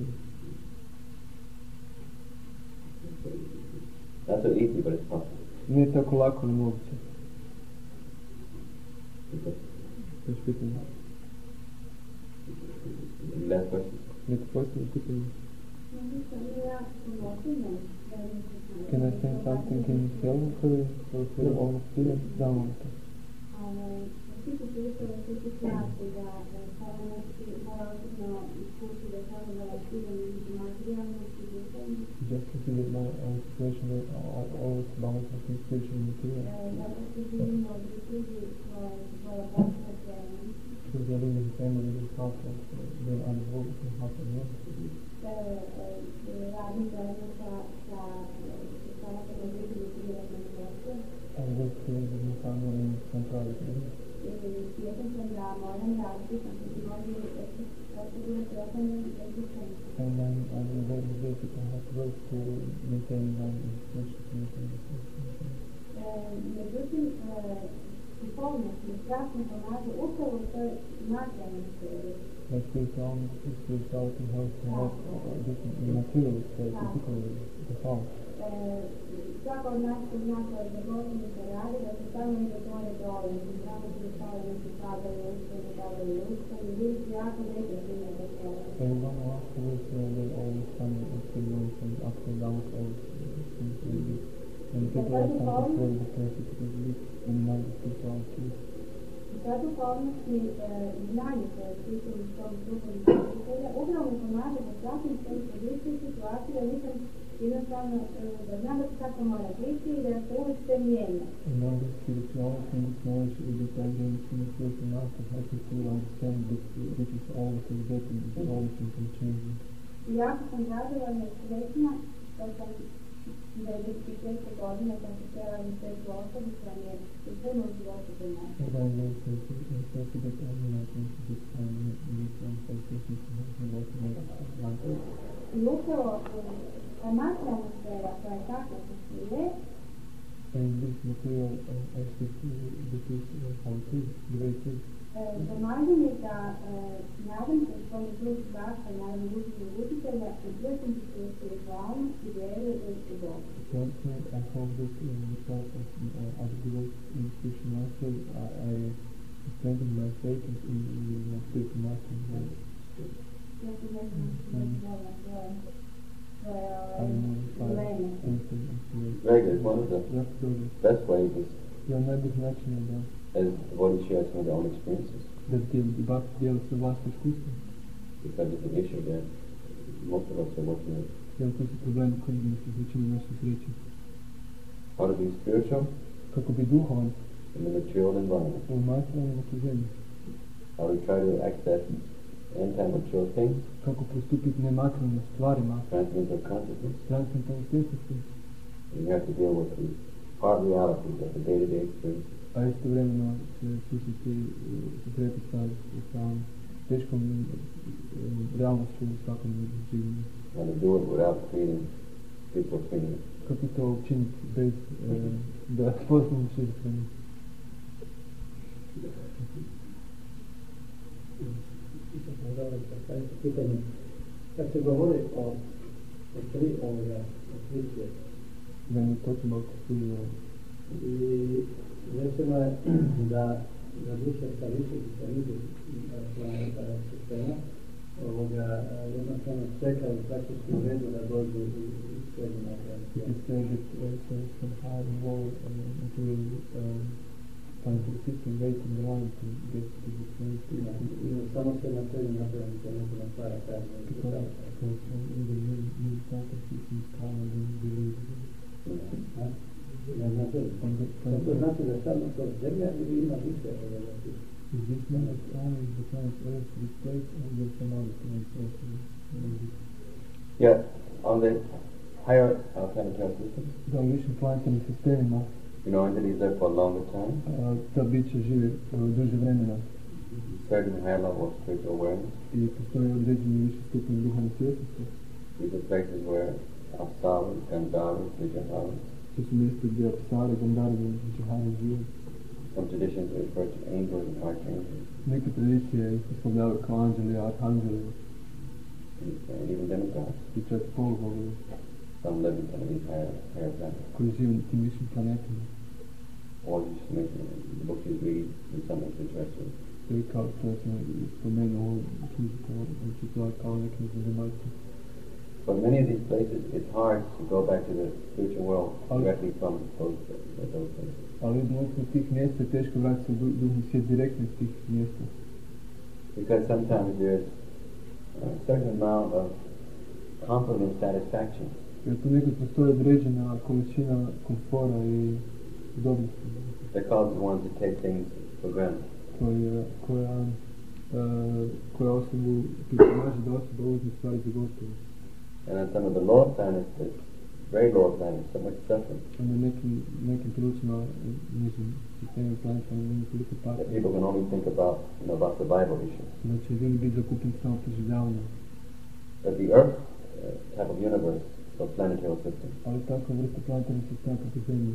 S2: Not so easy, but it's possible.
S1: Nije tako lako ni moguće.
S2: Okay.
S1: Još pitanje.
S2: Any last question?
S1: Neko postavlja pitanje? Can I say something in Slovak or for all students? Da, možete.
S5: Svi su pristali svi su smatri da sada neki mora osobno iskući da sada balansirano između materijalnog i duhovnog.
S1: Just consider my own situation that I always balance between spiritual and material.
S5: Zato što živimo od ljudi koja je svoja pasna prema.
S1: Because I live in a family with half of the undeveloped and half of the
S5: Radim zajedno sa sama sa obitelji privatnog posla.
S1: I work together with my family in central Italy.
S5: Svjesna sam da moram raditi, sam se mnogi osigurati osnovne egzistencije.
S1: And then on a daily basis I have to work to maintain my institution, to maintain the system.
S5: Međutim, duhovnost mi strašno pomaže upravo u toj materijalnoj sferi.
S1: My spirituality, spirituality helps me out uh, different in material state, particularly the heart.
S5: Svako od nas ko zna koje za Božem se radi, da se samo ide gore dole, da se samo se stave neki padaju, uspjeni, padaju, uspjeni, ljudi su jako depresivni da se radi.
S1: Everyone afterwards, uh, they always come experience and ups and downs, all things like this. And people are sometimes very depressed because of this, and now the spirituality.
S5: Ta duhovnost i znanje koje stiču iz tog duhovnog učitelja upravo mi pomaže da svakim svojim poziciji situaciju da nisam jednostavno da znam da se kako mora biti i da se uvijek sve mijenja.
S1: And now the spirituality and this knowledge is that I gain from the spiritual master help me to understand that this is always is better, this is always in changing.
S5: I jako sam zadovoljna i sretna što sam devedeset šeste godine kad se htjela i svetu osobu koja mi je u punom životu pomaže.
S1: And I'm very thankful and happy that I am not going to this time in this one sensation to help me work in my life.
S5: I upravo ta materijalna sfera koja je takva što je,
S1: And this material uh, aspect, uh, this is uh, how it is, the way it is.
S5: pomaže mi da nadam se u svom drugu braća, naravno duhovnog učitelja, uključim se u spiritualnost i vjeru u Boga.
S1: Helps me, I hope that uh, with help of uh, other devotees in the spiritual master, I, I strengthen my faith in, in, in my spiritual master.
S5: Ja se ne znam što je svoje
S1: I know if I
S5: dileme.
S1: anything and
S2: Very good. One of the
S1: Jako dobro.
S2: best ways is,
S1: Ja najbolji način je da,
S2: as devotees share some of their own experiences,
S1: da ti bak dijeli svoje vlastne iskustvo.
S2: because it's an issue that most of us are working with
S1: Jer to su problemi kojima se većina naše sreće.
S2: How to be spiritual
S1: Kako bi duhovan
S2: in the material environment.
S1: u materijalnom okruženju.
S2: How to try to access anti-material things,
S1: Kako pristupiti nematerijalnim stvarima,
S2: transcendental consciousness.
S1: transcendentalnom svjesnosti,
S2: And you have to deal with the hard realities of the day-to-day experience.
S1: a istovremeno se susreti susreti sa, sa teškom eh, realnošću u svakodnevnom življenju.
S2: And to do it without creating schizophrenia.
S1: Kako to učiniti bez eh, da postane šizofreni?
S3: Pitanje, kad se govori o, o tri ovoga, o tri svijeta,
S1: When we talk about the
S3: i rečeno je da, da duša sa višeg i sa nižeg planeta sistema ovoga jednostavno čekaju praktički u redu da dođu u srednju materijalnu
S1: it is said that also some high and low uh, material uh, planetary system waiting around to get to the place to
S3: I samo se na srednju materijalnu planetu natvara kazno i
S1: because because uh, in the new new planet system is calmer than the religion.
S3: Ne znate, to znači da samo to zemlja ili ima više ovoga svijeta.
S1: Is this not as strong as the planet Earth, this place, or is there some other planet also?
S2: Yeah, on the higher uh, planetary systems,
S1: Da u višim planetarnim sistemima
S2: you know, entities there for a longer time,
S1: uh, ta bića žive uh, duže vremena
S2: certain higher level of spiritual awareness.
S1: i postoje određeni viši stupanj duhovne svjesnosti.
S2: These are places where Apsaras, Gandharvas, Vijaharas.
S1: To su mjesta gdje Apsare, Gandharve i Vijaharas žive.
S2: Some traditions refer to angels and archangels,
S1: Neke tradicije ih oslovljavaju kao anđeli, arhanđeli
S2: and, and even demigods.
S1: i čak polubogovi
S2: Some live in some of these higher, higher planets.
S1: koji žive na tim višim planetama.
S2: Or you just mention it in the books you read in some extraterrestrials.
S1: Ili kao što sam spomenuo u knjizi kao čitala kao nekim zemaljci.
S2: But many of these places, it's hard to go back to the spiritual world
S1: Ali-
S2: directly from those, those places.
S1: Ali od nekog tih mjesta je teško vratiti se u du- duhovni svijet direktno iz tih mjesta.
S2: Because sometimes there's a certain amount of comfort and satisfaction
S1: Jer tu nekad postoji određena količina komfora i udobnosti
S2: that causes one to take things for granted.
S1: koja, koja, uh, koja osobu pripomaže da osoba uzme stvari za gotovo.
S2: And on some of the lower planets, the very lower planets, so much suffering
S1: A na nekim, nekim prilično nižim sistemima planeta nema toliko
S2: that
S1: pata
S2: people can only think about, you know, about survival issues.
S1: da će ljudi biti zakupni samo preživljavanjem.
S2: But the Earth uh, type of universe, or planetary system,
S1: Ali takva vrsta planetarnih sistema kako zemlje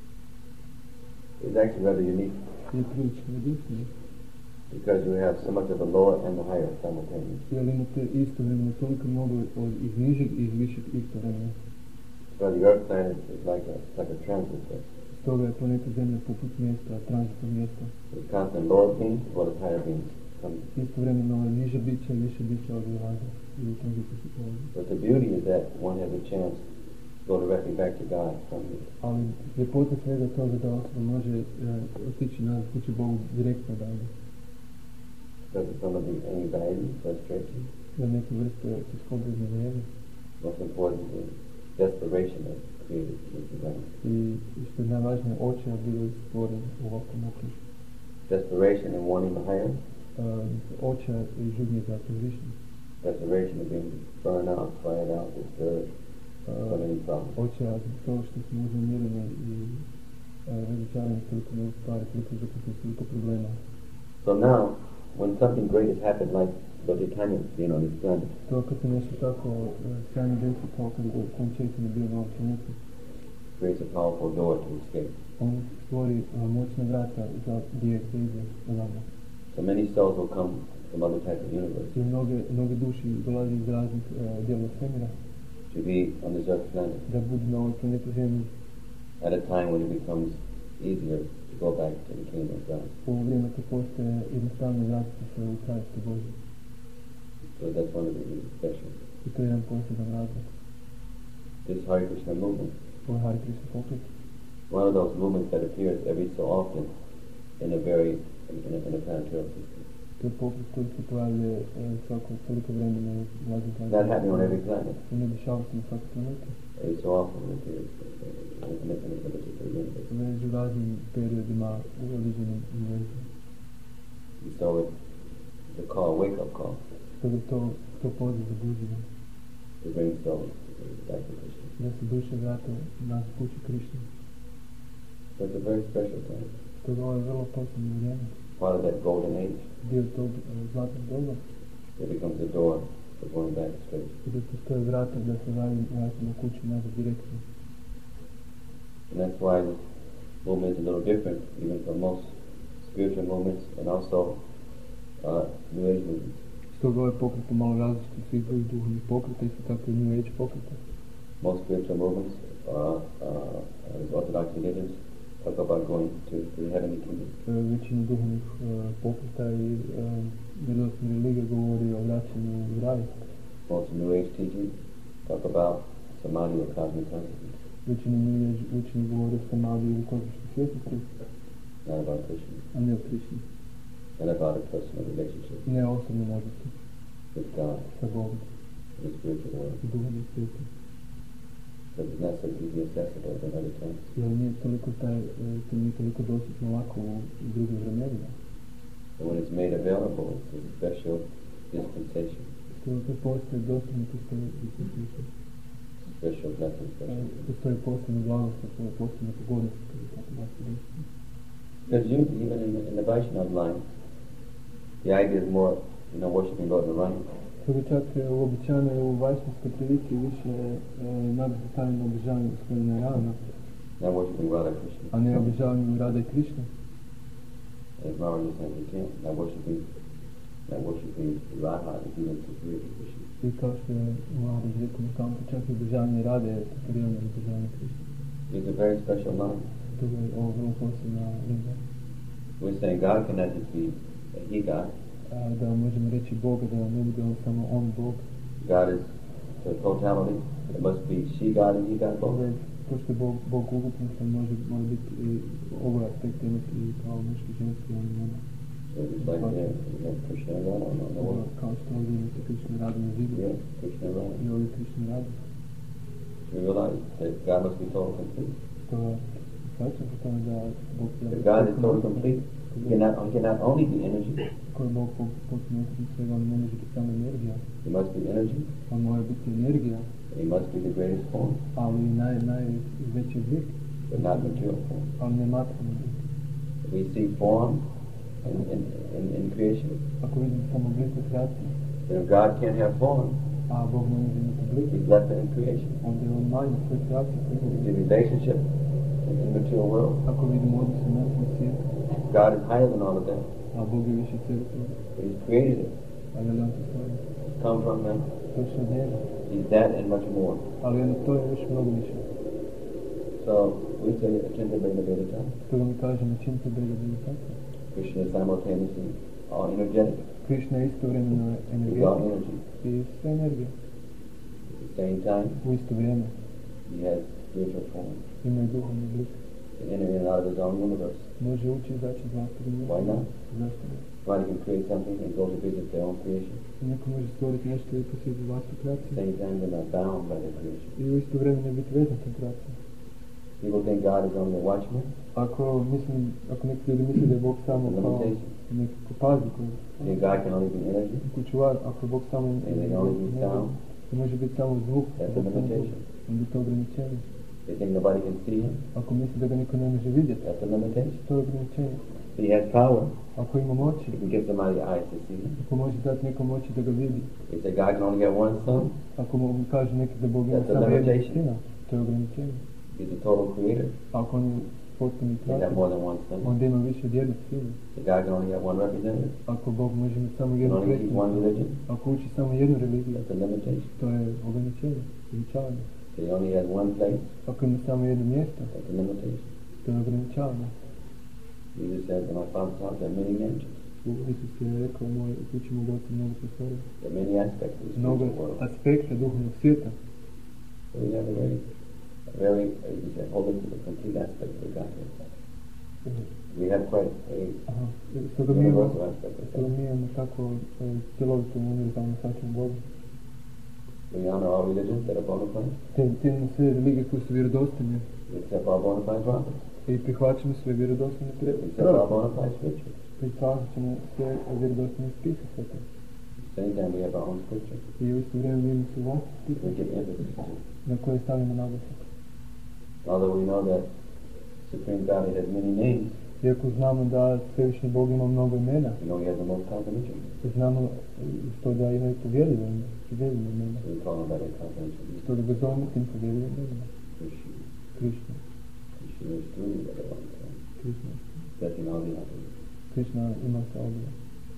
S2: is actually rather unique
S1: je prilično jedinstvena.
S2: because you have so much of the lower and the higher simultaneously.
S1: Jer imate istovremeno toliko mnogo od iz nižeg i iz višeg istovremeno.
S2: So the Earth planet is like a, like a transit place.
S1: Stoga je planeta Zemlja poput mjesta, tranzitnog mjesta.
S2: With constant lower beings as well as higher beings coming.
S1: Istovremeno je niže biće i više biće odlaze i u tranzitu se polazi.
S2: But the beauty is that one has a chance to go directly back to God from the
S1: Ali ljepota svega toga da osoba može e, otići nazad kući Bogu direktno dalje.
S2: because of some of the anxiety, frustration,
S1: Za neke vrste psihobe iznevjerenja
S2: most important the desperation that created this environment.
S1: i i što je najvažnije, očaj bilo stvoren u ovakvom okružju.
S2: Desperation in wanting the higher,
S1: Uh, očaj i žudnje za uzvišenje.
S2: desperation of being burned out, fired out, disturbed, so
S1: Uh,
S2: many problems.
S1: očaj zbog toga što smo uznemireni i uh, razočarani toliko mnogo stvari, toliko zakućeni, toliko problema.
S2: So now, when something great has happened, like the Chaitanya being on this planet,
S1: To kad se nešto tako uh, sjajno desi kao kad je Kon Chaitanya bio na ovom planetu,
S2: creates a powerful door to escape.
S1: on stvori uh, moćna vrata za bijeg, za izlaz odavde.
S2: So many souls will come from other types of universe
S1: I mnoge, mnoge duši dolaze iz raznih uh, dijelova svemira
S2: to be on this earth planet
S1: da budu na ovoj planetu Zemlji
S2: at a time when it becomes easier to go back to the kingdom of God.
S1: u vrijeme kad postoje jednostavno vratiti se u Carstvo Božje.
S2: So that's one of the reasons special.
S1: I to je jedan poseban razlog.
S2: This Hare Krishna movement,
S1: Ovo je Hare Krishna pokret.
S2: one of those movements that appears every so often in a very in a, in a planetary system.
S1: To je pokret koji se pojavlja e, svako toliko vremena u raznim
S2: Not
S1: planetima.
S2: happening on every planet.
S1: I ne dešava se na svakoj planeti.
S2: It's so often it is uh, in a particular universe.
S1: Među raznim periodima u određenim univerzima.
S2: And so it, the call, wake up call,
S1: Stoga to, to poziv za buđenje.
S2: to bring souls back to Krishna.
S1: Da se duše vrate nas kući Krišne.
S2: So it's a very special time.
S1: Stoga ovo je vrlo posebno vrijeme.
S2: Part of that golden age,
S1: Dio tog e, zlatnog doba.
S2: it becomes the door for going back straight.
S1: I da postoje vrata da se vratimo kući nazad direktno.
S2: And that's why this movement is a little different, even from most spiritual movements and also uh, New Age movements.
S1: Stoga ovaj pokret je malo različit od svih drugih duhovnih pokreta, isto tako i New Age pokreta.
S2: Most spiritual movements, uh, uh, as Orthodox religions, talk about going to, to the heavenly kingdom.
S1: E, Većina duhovnih e, pokreta i vjerodostojne religije govori o vraćanju u raj.
S2: Most New Age teachings talk about samadhi or cosmic consciousness,
S1: Većina New Age učenja govori o samadhi ili kozmičkoj svjesnosti,
S2: not about Krishna,
S1: a ne o Krišni.
S2: and about a personal relationship
S1: Ne o osobnom odnosu
S2: with God,
S1: sa Bogom
S2: the spiritual world.
S1: i duhovnim svijetom.
S2: So it's not so easily accessible in other times.
S1: Jer nije toliko taj, e, to nije toliko dostupno lako u, u drugim vremenima.
S2: But when it's made available, it's a special dispensation,
S1: Stoga kad postoje dostupno, postoje dispensation.
S2: special blessing, special.
S1: Postoje posebne blagoslov, posebne pogodnosti, kada je tako baš dostupno.
S2: Because usually, even in the, in the Vaishnava line, the idea is more, you know, worshiping Lord Narayana.
S1: Stoga čak e, uobičajeno u vajšnavskoj tradiciji više e, naglasak stavljeno na obožavanju gospodina Rama,
S2: Not worshiping Radha Krishna.
S1: a ne obožavanju Rada i Krišne.
S2: As Maharaj said, you can't. Not worshiping, not worshiping Radha is even superior to Krishna.
S1: I kao što je Maharaj rekao na kampu, čak i obožavanje Rade je superiorno na obožavanje Krišne.
S2: It's a very special line.
S1: Stoga je ovo vrlo posebna linija.
S2: We're saying God cannot just be a He God.
S1: A, da možemo reći Boga, da ne bude on samo on Bog.
S2: God is the totality. It must be She God and He God both.
S1: Stoga je, to što je Bog, Bog ukupnost, on može, može biti i oboje aspekte imati i kao muški, ženski, on nema.
S2: So just like there, you have Krishna and Radha on the
S1: Stoga,
S2: wall.
S1: kao što ovdje imate Krišne Rade na zidu,
S2: Yeah, Krishna and Radha.
S1: i ovdje Krišne Rade.
S2: We realize that God must be total complete.
S1: Stoga, shvaćam po tome da Bog je
S2: If God is total complete, He cannot, he cannot only be energy.
S1: Ako je Bog potpuno ukupno svega, on ne može biti samo energija.
S2: He must be energy.
S1: On mora biti energija,
S2: He must be the greatest form,
S1: ali naj, najveći oblik,
S2: but not material form.
S1: ali ne materijalni oblik.
S2: If we see form in, in, in, in creation,
S1: Ako vidimo samo oblik u kreaciji,
S2: then if God can't have form,
S1: a Bog ne može imati oblik,
S2: He's left in creation.
S1: onda je on manje svoje kreacije.
S2: The relationship in the material world,
S1: Ako vidimo odnos u našem svijetu,
S2: God is higher than all of that,
S1: a Bog je više svega toga,
S2: but He's created it.
S1: ali je on to stvari.
S2: It's come from Him.
S1: To što od njega,
S2: He's that and much more.
S1: ali ono to je još mnogo više.
S2: So we say Achinta Brahma Vedanta.
S1: Stoga mi kažemo čim te brega bilo tako.
S2: Krishna is simultaneously all energetic.
S1: Krišna je istovremeno
S2: He's all
S1: energetika
S2: energy.
S1: i sve energija.
S2: At the same time,
S1: U isto vrijeme
S2: He has spiritual form.
S1: ima i duhovni oblik.
S2: To enter in and out of His own universe.
S1: Može ući i izaći iz vlastitog mjesta.
S2: Why not?
S1: Zašto ne?
S2: Somebody can create something and go to visit their own creation.
S1: Neko može stvoriti nešto i posjetiti vlastitu
S2: At the
S1: kreaciju.
S2: same time, they're not bound by their creation.
S1: I u isto vrijeme ne biti vezan sa kreacijom.
S2: People think God is only a watchman.
S1: Ako mislim, ako neki ljudi misle da je Bog samo kao neki ko pazi, koji
S2: Think God can only be energy.
S1: ko čuvar, ako je Bog samo
S2: And they only be sound.
S1: to može biti samo zvuk,
S2: That's a limitation.
S1: onda je to ograničenje.
S2: They think nobody can see Him.
S1: Ako misli da ga niko ne može vidjeti,
S2: That's a limitation.
S1: to je ograničenje.
S2: He has power.
S1: Ako ima moći,
S2: He can give somebody eyes to see Him.
S1: ako može dati nekom moći da ga vidi,
S2: If the God can only have one son,
S1: ako mu kaže neki da Bog ima
S2: That's a
S1: samo jednog
S2: limitation.
S1: sina, to je ograničenje.
S2: He's a total creator.
S1: Ako on je potpuni
S2: He has
S1: kreator,
S2: more than one son.
S1: onda ima više od jednog sina.
S2: The God can only have one representative.
S1: Ako Bog može imati samo
S2: He can
S1: jednu
S2: only teach one
S1: predstavnicu,
S2: religion.
S1: ako uči samo jednu religiju,
S2: That's a limitation.
S1: to je ograničenje, ograničavanje.
S2: He only has one place.
S1: Ako ima samo jedno mjesto,
S2: That's a limitation.
S1: to je ograničavanje.
S2: Jesus said, in my Father's house there are many mansions.
S1: Isus je rekao, moj, tu ćemo doći mnogo prostorija,
S2: There are many aspects of the
S1: mnogo
S2: spiritual world.
S1: aspekta duhovnog svijeta.
S2: So we have a very, a very, as you said, holistic, complete aspect of the Godhead. We have quite a
S1: Aha. Stoga mi imamo,
S2: universal aspect of
S1: stoga
S2: faith.
S1: mi imamo tako e, cjelovitu univerzalnu shvaćanje Boga.
S2: We honor all religions that are bona fide.
S1: Te- Cijenimo sve religije koje su vjerodostojne
S2: We accept all bona fide prophets.
S1: i prihvaćamo sve vjerodostojne
S2: We
S1: pre-
S2: accept all
S1: proroke.
S2: bona fide scriptures.
S1: Prihvaćamo sve vjerodostojne spise svete.
S2: At the same time, we have our own scriptures.
S1: I u isto vrijeme mi imamo sve vlastite
S2: We
S1: spise
S2: give emphasis to.
S1: na koje stavimo naglasak.
S2: Although we know that Supreme God has many names,
S1: Iako znamo da svevišnji Bog ima mnogo imena,
S2: we know He has the most confidential names.
S1: znamo e, što da imaju povjerljive ime- povjerljive imena.
S2: So we call Him by that confidential name.
S1: Što da ga zovemo tim povjerljivim imenima.
S2: Krishna.
S1: Krishna.
S2: Krishna is truly the one time.
S1: Krishna.
S2: Blessing all the others.
S1: Krishna ima se ovdje.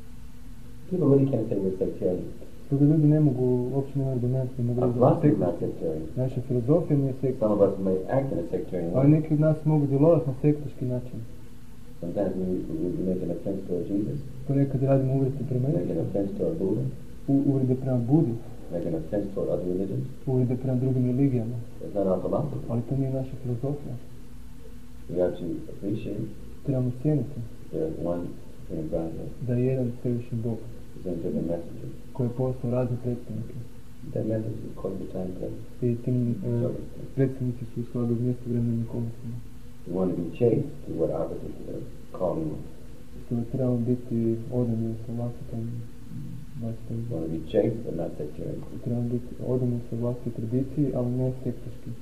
S2: People really can't say we're sectarian.
S1: Stoga ljudi ne mogu, uopće nema argument, ne mogu
S2: Our
S1: reći da
S2: philosophy is
S1: sekta.
S2: not sectarian.
S1: Naša filozofija nije sekta,
S2: Some of us may act in a sectarian
S1: ali
S2: way.
S1: neki od nas mogu djelovati na sektaški način.
S2: Sometimes we, we make an offense toward Jesus,
S1: Ponekad radimo uvrede prema
S2: make an
S1: Isusu,
S2: offense toward Buddha,
S1: u- uvrede prema Budi,
S2: make an offense toward other religions.
S1: uvrede prema drugim religijama,
S2: It's not our philosophy.
S1: ali to nije naša filozofija.
S2: We have to appreciate
S1: Trebamo cijeniti
S2: there is one Supreme Godhead,
S1: da je jedan svevišnji Bog
S2: who sends different messages.
S1: koji je poslao razne predstavnike.
S2: That message is according to time, place,
S1: I tim e,
S2: circumstance.
S1: predstavnici su u skladu s mjesto vremenim okolnostima.
S2: We want to be chaste to what our particular calling is.
S1: Stoga trebamo biti odani sa vlastitom vlastitom
S2: We want to be chaste but not sectarian.
S1: trebamo biti odani sa vlastitoj tradiciji, ali ne sektaški.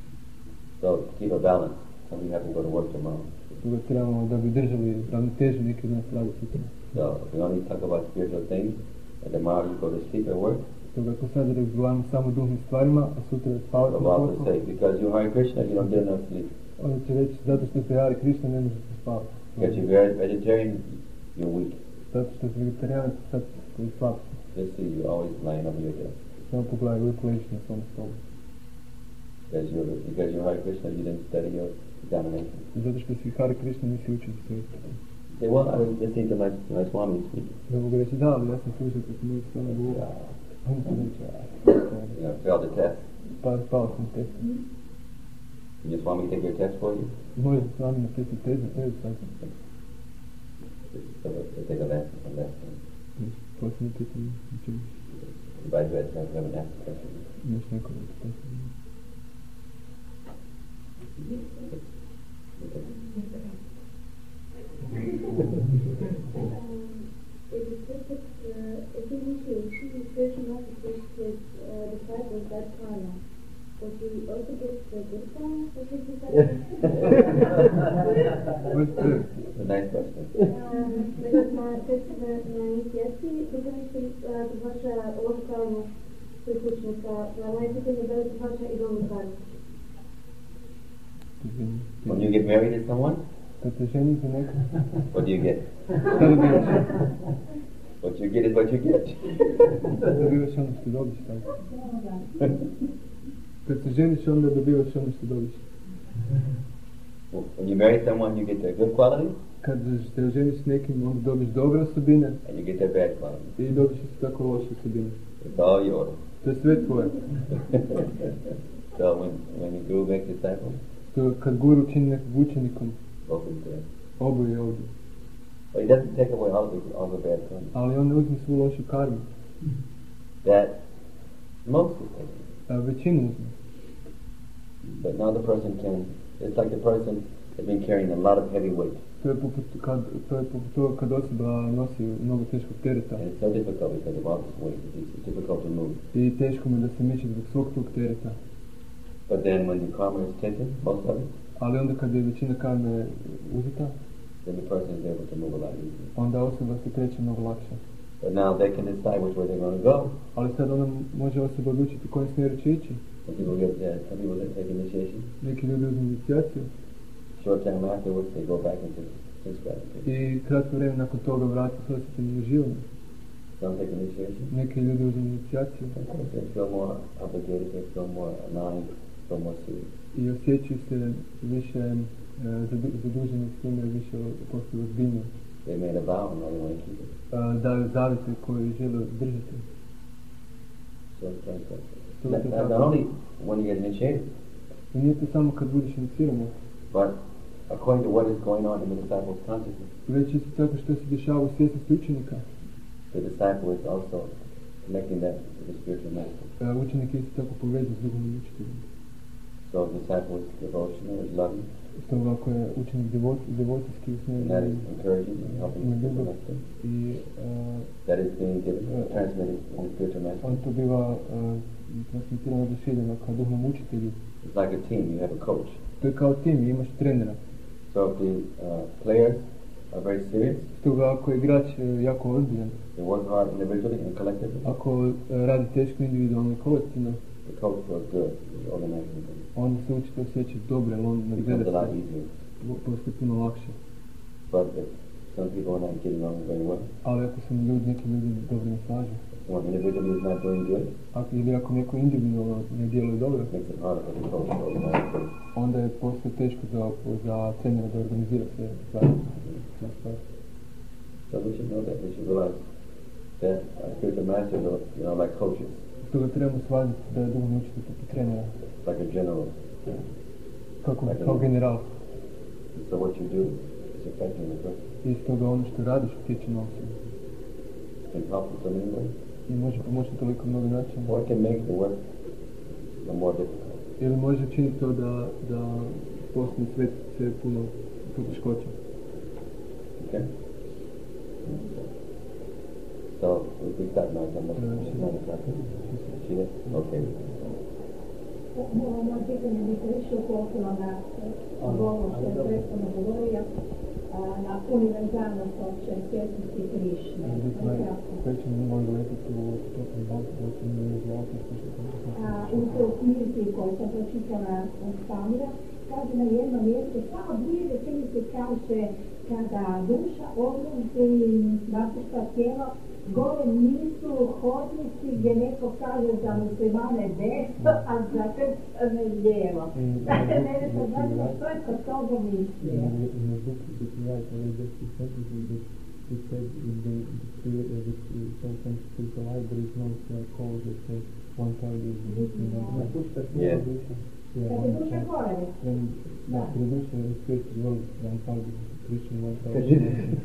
S2: So to keep a balance, and we have to go to work tomorrow.
S1: Stoga trebamo da bi držali ravnotežu, neki od nas rade sutra.
S2: So we only talk about spiritual things, and tomorrow you go to sleep at work.
S1: Stoga ako sad razgovaramo samo o duhovnim stvarima, a sutra spavati
S2: The
S1: na
S2: boss will
S1: poslu,
S2: say, because you Hare Krishna, you don't get enough sleep.
S1: onda će reći, zato što ste Hare Krishna ne možete spavati.
S2: Because you're very vegetarian, you're weak.
S1: Zato što ste vegetarijanac, sad ste slab.
S2: Just see you always lying over your desk.
S1: Samo pogledaj, uvijek ležiš na svom stolu.
S2: Because you're, because you're Hare Krishna, you didn't study your examination.
S1: Zato što si Hare Krishna nisi učio za sve.
S2: Say, well, I was listening to my, my Swami speak.
S1: Da mogu reći, da, ali ja sam slušao kako mi s vama govori.
S2: Uh,
S1: Onda će reći,
S2: you know, failed the test.
S1: pa spao sam test.
S2: Can your Swami take your test for you?
S1: Može s vami napisati tezu, tezu sad sam.
S2: So they take a lesson from that.
S1: Posljednje pitanje, znači
S2: Everybody who has never haven't asked the question.
S1: još neko da te
S5: It is said that uh, if initiation is spiritual officers with uh, disciples that karma, but we also get the good karma for his disciples.
S2: It's a nice question.
S5: Because na na inicijacji dokonaliście zwłaszcza ołożu karmu swojej uczniów, a moje pytanie było zwłaszcza i domu karmu.
S2: When you get married to someone,
S1: Kad se ženiš za nekom,
S2: what do you get?
S1: šta dobivaš?
S2: What you get is what you get.
S1: Dobivaš ono što dobiš, tako. Kad se ženiš, onda dobivaš ono što dobiš.
S2: When you marry someone, you get their good qualities,
S1: Kad se ženiš s nekim, onda dobiš dobre osobine
S2: and you get their bad qualities.
S1: i dobiš isto tako loše osobine.
S2: It's all yours.
S1: To je sve tvoje.
S2: So when, when you do make disciples,
S1: To kad guru čini nekog učenikom,
S2: both is there.
S1: oboje je ovdje.
S2: But he doesn't take away all the, all the bad things.
S1: Ali on ne uzme svu lošu karmu.
S2: That most is taken.
S1: A većinu uzme.
S2: But now the person can, it's like the person has been carrying a lot of heavy weight.
S1: To je poput, kad, to je poput toga kad osoba nosi mnogo teškog tereta.
S2: And it's so difficult because of all this weight. It's, it's difficult to move.
S1: I teško mu je da se miče zbog svog tog tereta.
S2: But then when the karma is taken, most of it,
S1: Ali onda kad je većina karme uzeta,
S2: then the person is able to move a lot easier.
S1: onda osoba se kreće mnogo lakše.
S2: But now they can decide which way they're going to go.
S1: Ali sad ona može osoba odlučiti u kojem smjeru će ići.
S2: Some people get, uh, some people that take initiation.
S1: Neki ljudi uzmu inicijaciju
S2: Short time afterwards, they go back into sense gratification.
S1: i kratko vrijeme nakon toga vrati s osjećanjem uživanja.
S2: Some take initiation.
S1: Neki ljudi uzmu inicijaciju
S2: Sometimes they feel more obligated, they feel more aligned, feel more serious.
S1: i osjećaju se više e, zadu, zaduženi s time, više postaju ozbiljni.
S2: They made a vow and now they want to keep it.
S1: E, daju zavite koje žele držati.
S2: So it's like that.
S1: So
S2: Not,
S1: it's
S2: not,
S1: like
S2: not only when you get initiated,
S1: I nije to samo kad budeš inicirano,
S2: but according to what is going on in the disciples' consciousness.
S1: Već isto tako što se dešava u svjesnosti učenika.
S2: The disciple is also connecting that to the spiritual master.
S1: Uh, učenik je isto tako povezan s duhovnim učiteljem.
S2: So the disciple is devotional, is loving,
S1: Stoga ako je učenik devot, devocijski
S2: and
S1: usmjeren
S2: that is encouraging and helping the spiritual master.
S1: i uh,
S2: That is being given, uh, transmitted in the spiritual master.
S1: on to biva uh, transmitirano došiljeno kao duhovnom učitelju.
S2: It's like a team, you have a coach.
S1: To je kao tim, imaš trenera.
S2: So if the uh, players are very serious,
S1: Stoga ako je igrač uh, jako ozbiljan,
S2: they work hard individually and collectively,
S1: ako uh, radi teško individualno i kolektivno,
S2: the coach was good, was organizing things.
S1: onda se učitelj osjeća dobro, jer on
S2: It becomes
S1: nadgleda
S2: a lot
S1: se,
S2: easier.
S1: postoje puno lakše.
S2: But if some people are not getting along very well,
S1: Ali ako se ljudi, neki ljudi dobro ne slažu,
S2: one individual is not doing good,
S1: ako, ili ako neko individualno ne djeluje dobro,
S2: it makes it harder for the coach to organize things.
S1: onda je postoje teško za, za trenera da organizira sve stvari.
S2: So we should know that, we should realize that our spiritual masters are, you know, like coaches,
S1: Stoga trebamo shvatiti da je duhovni učitelj poput trenera,
S2: like a general.
S1: kako, kao general.
S2: So what you do is affecting the person.
S1: I stoga ono što radiš utječe na osobu.
S2: It can help in so many ways,
S1: I može pomoći na toliko mnogo načina.
S2: or it can make the work you know, more difficult.
S1: Ili može činiti to da, da postane sve, sve puno poteškoća.
S2: Okay? So if we start now, then let's nine o'clock. See it? Okay.
S5: Moje pitanje bi se više uklopilo na govor što je prethodno govorio, na univerzalnost opće svjesnosti Krišne.
S1: This my question is more related to talking about what in the result of
S5: U toj knjizi koju sam pročitala od Samira, kaže na jednom mjestu, samo dvije rečenice kaže kada duša odlazi napušta tijelo, gore nisu hodnici gdje neko kaže za muslimane desno, a za kršćane lijevo. Dakle, mene se zanima što je kod toga mislio.
S1: In the book that you write, there is just two sentences that it said in the spirit of the sometimes spiritual life there is no uh, call that says one side is the Muslim, one side
S2: Yeah.
S1: yeah,
S5: Kad je duša gore,
S1: Then, yeah, for the Muslim it's faith as well, one side is Christian, one side is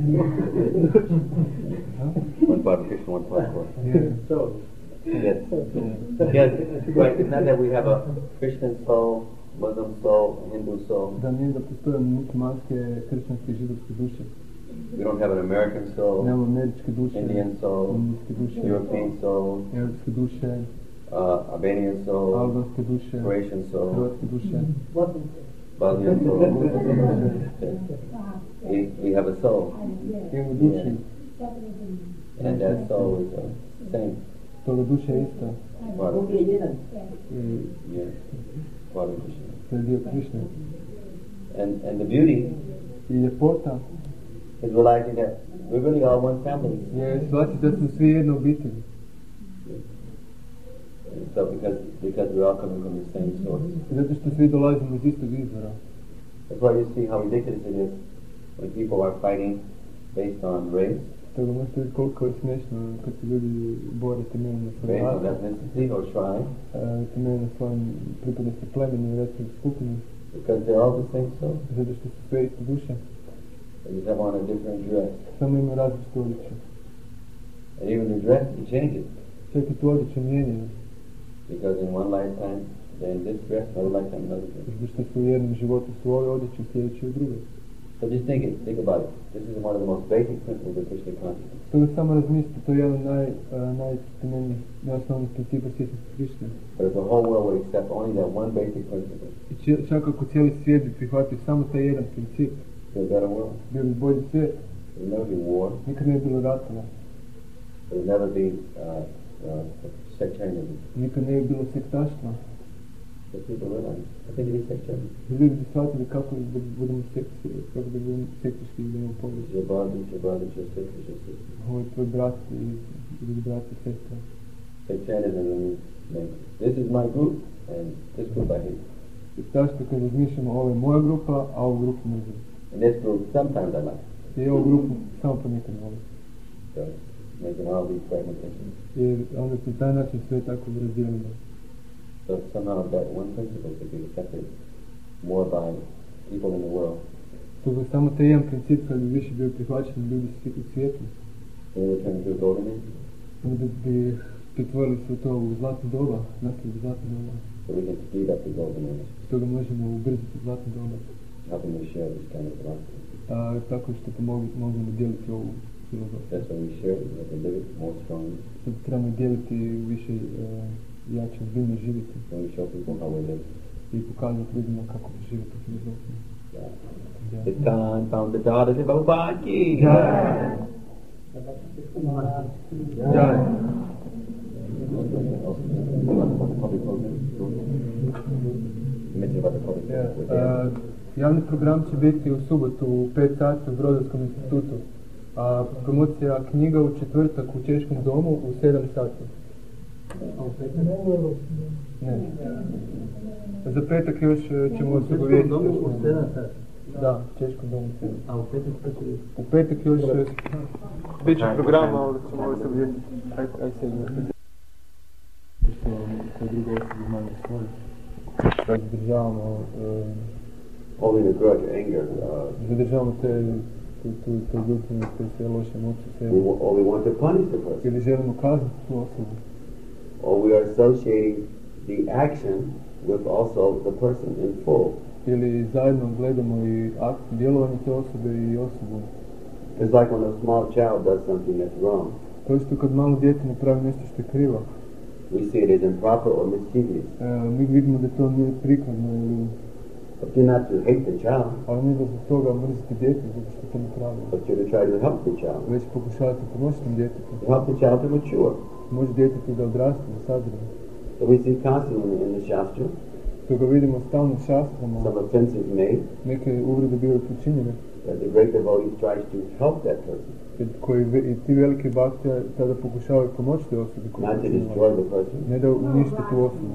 S1: huh?
S2: One part of Krishna, one part of
S1: Yeah.
S3: So,
S2: Yes. Yes. Right. It's not that we have a Christian soul, Muslim soul, Hindu soul.
S1: Da nije da postoje muslimanske, kršćanske i židovske duše.
S2: We don't have an American soul,
S1: Nemamo američke duše,
S2: Indian soul,
S1: indijske duše,
S2: European soul,
S1: europske duše,
S2: uh, Albanian soul,
S1: albanske duše,
S2: Croatian soul,
S1: hrvatske duše,
S2: Bosnian soul. we, we have a soul,
S1: imamo duše.
S2: and that soul is uh, the same
S1: Toga duša je ista.
S2: part of
S1: I
S2: yeah, part of Krishna.
S1: to je dio Krišne.
S2: And and the beauty
S1: I ljepota
S2: is realizing that we're really all one family.
S1: je shvatiti da smo svi jedna obitelj.
S2: So because because we're all coming from the same source.
S1: Zato što svi dolazimo iz istog izvora.
S2: That's why you see how ridiculous it is when people are fighting based on race,
S1: Toga možete vidjeti koliko je smiješno kad se ljudi bore temeljno na svoj
S2: based on
S1: rad,
S2: ethnicity or tribe,
S1: temeljno na svojom pripadnosti plemenu i recimo skupini,
S2: because they're all the same soul.
S1: zato što su sve iste duše.
S2: They just have on a different dress.
S1: Samo imaju različitu odjeću.
S2: And even the dress, you change it.
S1: Čak i tu odjeću mijenjaju,
S2: Because in one lifetime, they're in this dress, another lifetime, another dress.
S1: zato što su u jednom životu su ove odjeću, u sljedećoj u drugoj.
S2: So just think it, think about it. This is one of the most basic principles of Krishna consciousness.
S1: Toga samo razmislite, to je jedan od naj, uh, najtemeljnijih, najosnovnijih principa svjesnosti Krišne.
S2: But if the whole world would accept only that one basic principle,
S1: I či- čak ako cijeli svijet bi prihvatio samo taj jedan princip,
S2: to a better world.
S1: bio bi bolji svijet,
S2: There will never be war.
S1: nikad ne bi bilo ratova,
S2: There will never be uh, uh, sectarianism.
S1: nikad ne bi bilo sektaštva.
S2: But people realize, I think it is sectarian.
S1: Ljudi bi shvatili kako da budemo sekti, kako da budemo sektiški i da imamo povijest.
S2: Your brother, your brother, your sister, your sister.
S1: Ovo je tvoj brat i drugi brat i sestra.
S2: Sectarianism means like, this is my group, and this group I hate.
S1: Sektaštvo kad razmišljamo, ovo je moja grupa, a ovu grupu mrzim.
S2: And this group, sometimes I like.
S1: I ovu grupu samo ponekad volim.
S2: So, making all these fragmentations.
S1: Jer onda se taj način sve tako razdijelimo.
S2: So somehow that one principle could be accepted more by people in the world.
S1: Stoga samo taj jedan princip kad bi više bio prihvaćen ljudi u svijetu,
S2: then we turn to golden age.
S1: onda bi pretvorili se u to u zlatno doba, nastavili zlatno doba.
S2: So we can speed up the golden age.
S1: Stoga možemo ubrzati zlatno doba.
S2: How can we share this kind of philosophy?
S1: A, tako što pomogu, možemo dijeliti ovu filozofiju.
S2: That's why we share it. We have to live it more strongly.
S1: Sad trebamo dijeliti više uh, jače, ozbiljno živjeti.
S2: When we show people how we live.
S1: I pokazati ljudima kako živjeti tu filozofiju.
S2: Yeah.
S1: Yeah.
S2: The time found the daughters of Obaki.
S1: Yeah. Yeah. Uh, javni program će biti u subotu u pet sati u Brodarskom institutu, a promocija knjiga u četvrtak u Češkom domu u sedam sati. Ne. Za petak još ćemo se obavijestiti. Da, u Češkom domu u sedam.
S3: A u petak što će biti?
S1: U petak još bit će programa, ali ćemo se obavijestiti. Aj, aj se obavijestiti. Što koje druge osobe manje svoje. Da zadržavamo,
S2: Holding a grudge, anger. Uh,
S1: zadržavamo te, tu, tu, te ljutine, te sve loše emocije
S2: we,
S1: sebi.
S2: wa- or we want to punish the person.
S1: Ili želimo kazniti tu osobu.
S2: Or we are associating the action with also the person in full.
S1: Ili zajedno gledamo i akt, djelovanje te osobe i osobu.
S2: It's like when a small child does something that's wrong.
S1: To isto kad malo dijete napravi nešto što je krivo.
S2: We see it as improper or mischievous.
S1: E, mi vidimo da to nije prikladno, ili,
S2: But you're not to hate the child,
S1: ali nije da zbog toga mrziti dijete zato što to napravi.
S2: but you're to try to help the child.
S1: Već pokušavate pomoći tom djetetu.
S2: Help the child to mature.
S1: Može djetetu da odraste, da sazrije.
S2: So we see constantly in, in the Shastra
S1: Stoga vidimo stalno u šastrama
S2: some offenses made
S1: neke uvrede bile počinjene.
S2: that the great devotee tries to help that person,
S1: Koji ve- i ti veliki baktija tada pokušavaju pomoći te osobi koji
S2: not to
S1: počinjava.
S2: destroy the person.
S1: Ne da uništi tu osobu.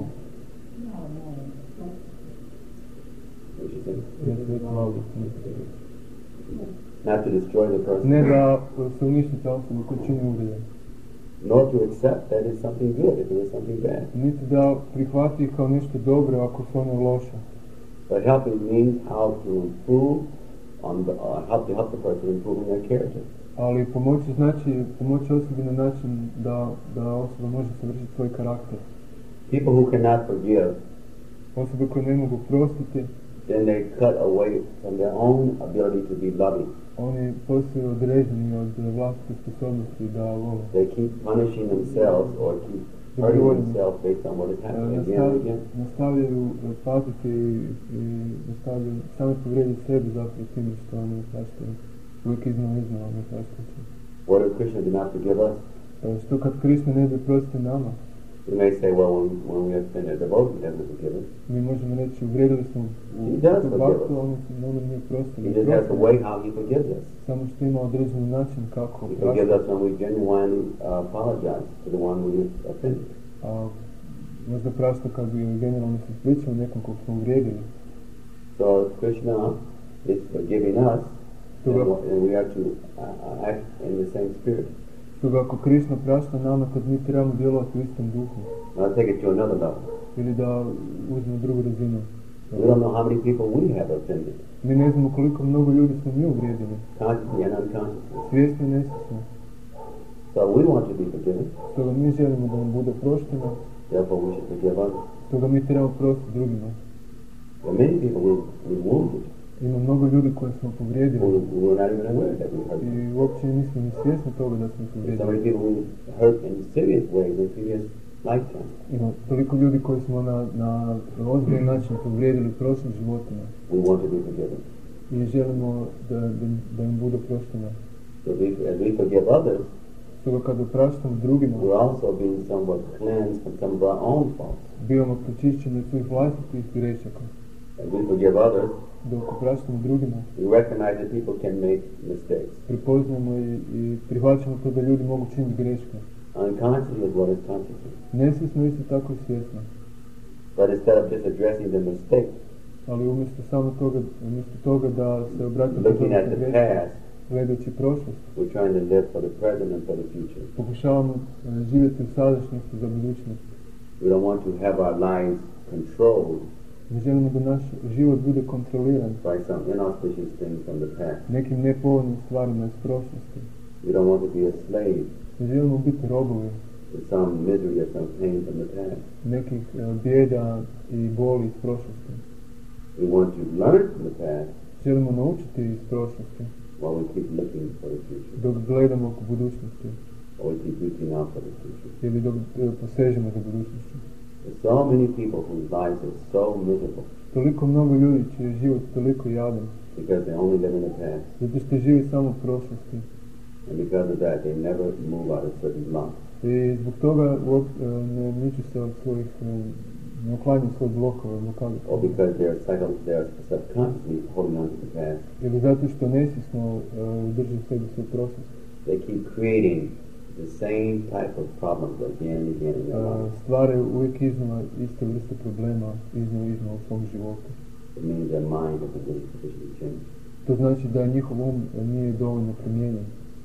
S2: What you think?
S1: Ne da malo
S2: Not to destroy the person,
S1: Ne da se uništi ta osoba koja čini uvrede.
S2: nor to accept that it's something good if it was something bad.
S1: Niti da prihvati ih kao nešto dobro ako su one loše.
S2: But helping means how to improve on the, uh, help to help the person improve their character.
S1: Ali pomoći znači pomoći osobi na način da, da osoba može savršiti svoj karakter.
S2: People who cannot forgive,
S1: Osobe koje ne mogu prostiti,
S2: then they cut away from their own ability to be loving.
S1: oni postaju određeni od vlastite sposobnosti da vole.
S2: They keep punishing themselves or keep hurting themselves based on what is happening again and again.
S1: Nastavljaju patiti i, i nastavljaju sami povrijediti sebi zapravo time što oni praštaju. Uvijek iznova iznova ne praštaju.
S2: What if Krishna did not forgive us?
S1: Što kad Krishna ne bi prostio nama?
S2: We may say, well, when, when we offend a devotee, he doesn't forgive us.
S1: Mi možemo reći, uvrijedili smo
S2: He does
S1: u
S2: forgive
S1: baktu,
S2: us.
S1: on nam nije prostio.
S2: He just has a way how he forgives us.
S1: Samo što ima određeni način kako
S2: He forgives
S1: prašta.
S2: us when we genuinely uh, apologize to the one we offended.
S1: A možda prašta kad bi generalno se ispričao nekom kog smo uvrijedili.
S2: So Krishna is forgiving us, and,
S1: Toga-
S2: and we are to uh, act in the same spirit.
S1: Stoga ako Krishna prašta nama, kad mi trebamo djelovati u istom duhu.
S2: Now take it to another level.
S1: Ili da uzmemo drugu razinu.
S2: We don't know how many people we have offended,
S1: Mi ne znamo koliko mnogo ljudi smo mi uvrijedili.
S2: consciously and unconsciously.
S1: Svjesno i nesvjesno.
S2: So we want to be forgiven,
S1: Stoga mi želimo da nam bude prošteno.
S2: therefore we should forgive others.
S1: Stoga mi trebamo prostiti drugima.
S2: There are many people we, we wounded,
S1: Ima mnogo ljudi koje smo povrijedili.
S2: who, who were not even aware that we hurt them.
S1: I uopće nismo ni svjesni toga da smo ih
S2: So
S1: povrijedili.
S2: many people we hurt in serious ways in previous lifetimes.
S1: Ima toliko ljudi koji smo na, na ozbiljan način povrijedili u prošlim životima.
S2: We want to be forgiven.
S1: I želimo da, da, da im bude prošteno.
S2: So we, as we forgive others,
S1: Stoga kada praštamo drugima,
S2: we're also being somewhat cleansed from some of our own faults.
S1: bivamo pročišćeni od svojih vlastitih grešaka.
S2: As we forgive others,
S1: Dok praštamo drugima,
S2: we recognize that people can make mistakes,
S1: prepoznamo i, i prihvaćamo to da ljudi mogu činiti greške.
S2: unconsciously as well as consciously.
S1: Nesvjesno isto tako i svjesno.
S2: But instead of just addressing the mistake,
S1: Ali umjesto samo toga, umjesto toga da se obratimo
S2: looking at the past,
S1: gledajući prošlost,
S2: we're trying to live for the present and for the future.
S1: pokušavamo e, živjeti u sadašnjosti za budućnost.
S2: We don't want to have our lives controlled
S1: Ne želimo da naš život bude kontroliran
S2: by some inauspicious thing from the past.
S1: nekim nepovoljnim stvarima iz prošlosti.
S2: We don't want to be a slave
S1: Ne želimo biti robovi
S2: to some misery or some pain from the past.
S1: nekih uh, bijeda i boli iz prošlosti.
S2: We want to learn from the past
S1: Želimo naučiti iz prošlosti
S2: while we keep looking for the future,
S1: dok gledamo k budućnosti
S2: or we keep reaching out for the future.
S1: ili dok uh, posežemo za budućnošću.
S2: There's so many people whose lives are so miserable
S1: Toliko mnogo ljudi čiji je život toliko jadan
S2: because they only live in the past,
S1: zato što živi samo u prošlosti
S2: and because of that they never move out of certain blocks.
S1: i zbog toga uop- uh, ne miču se od svojih uh, ne uklanjaju svoje blokove, blokade.
S2: Or because they're, psycho- they're subconsciously holding on to the past.
S1: Ili zato što nesvjesno uh, drži u sebi svoju prošlost.
S2: They keep creating the same type of problems again and again in their
S1: Uh,
S2: lives.
S1: stvaraju uvijek iznova iste vrste problema iznova iznova u svom životu.
S2: It means their mind hasn't been sufficiently changed.
S1: To znači da njihov um nije dovoljno promijenjen.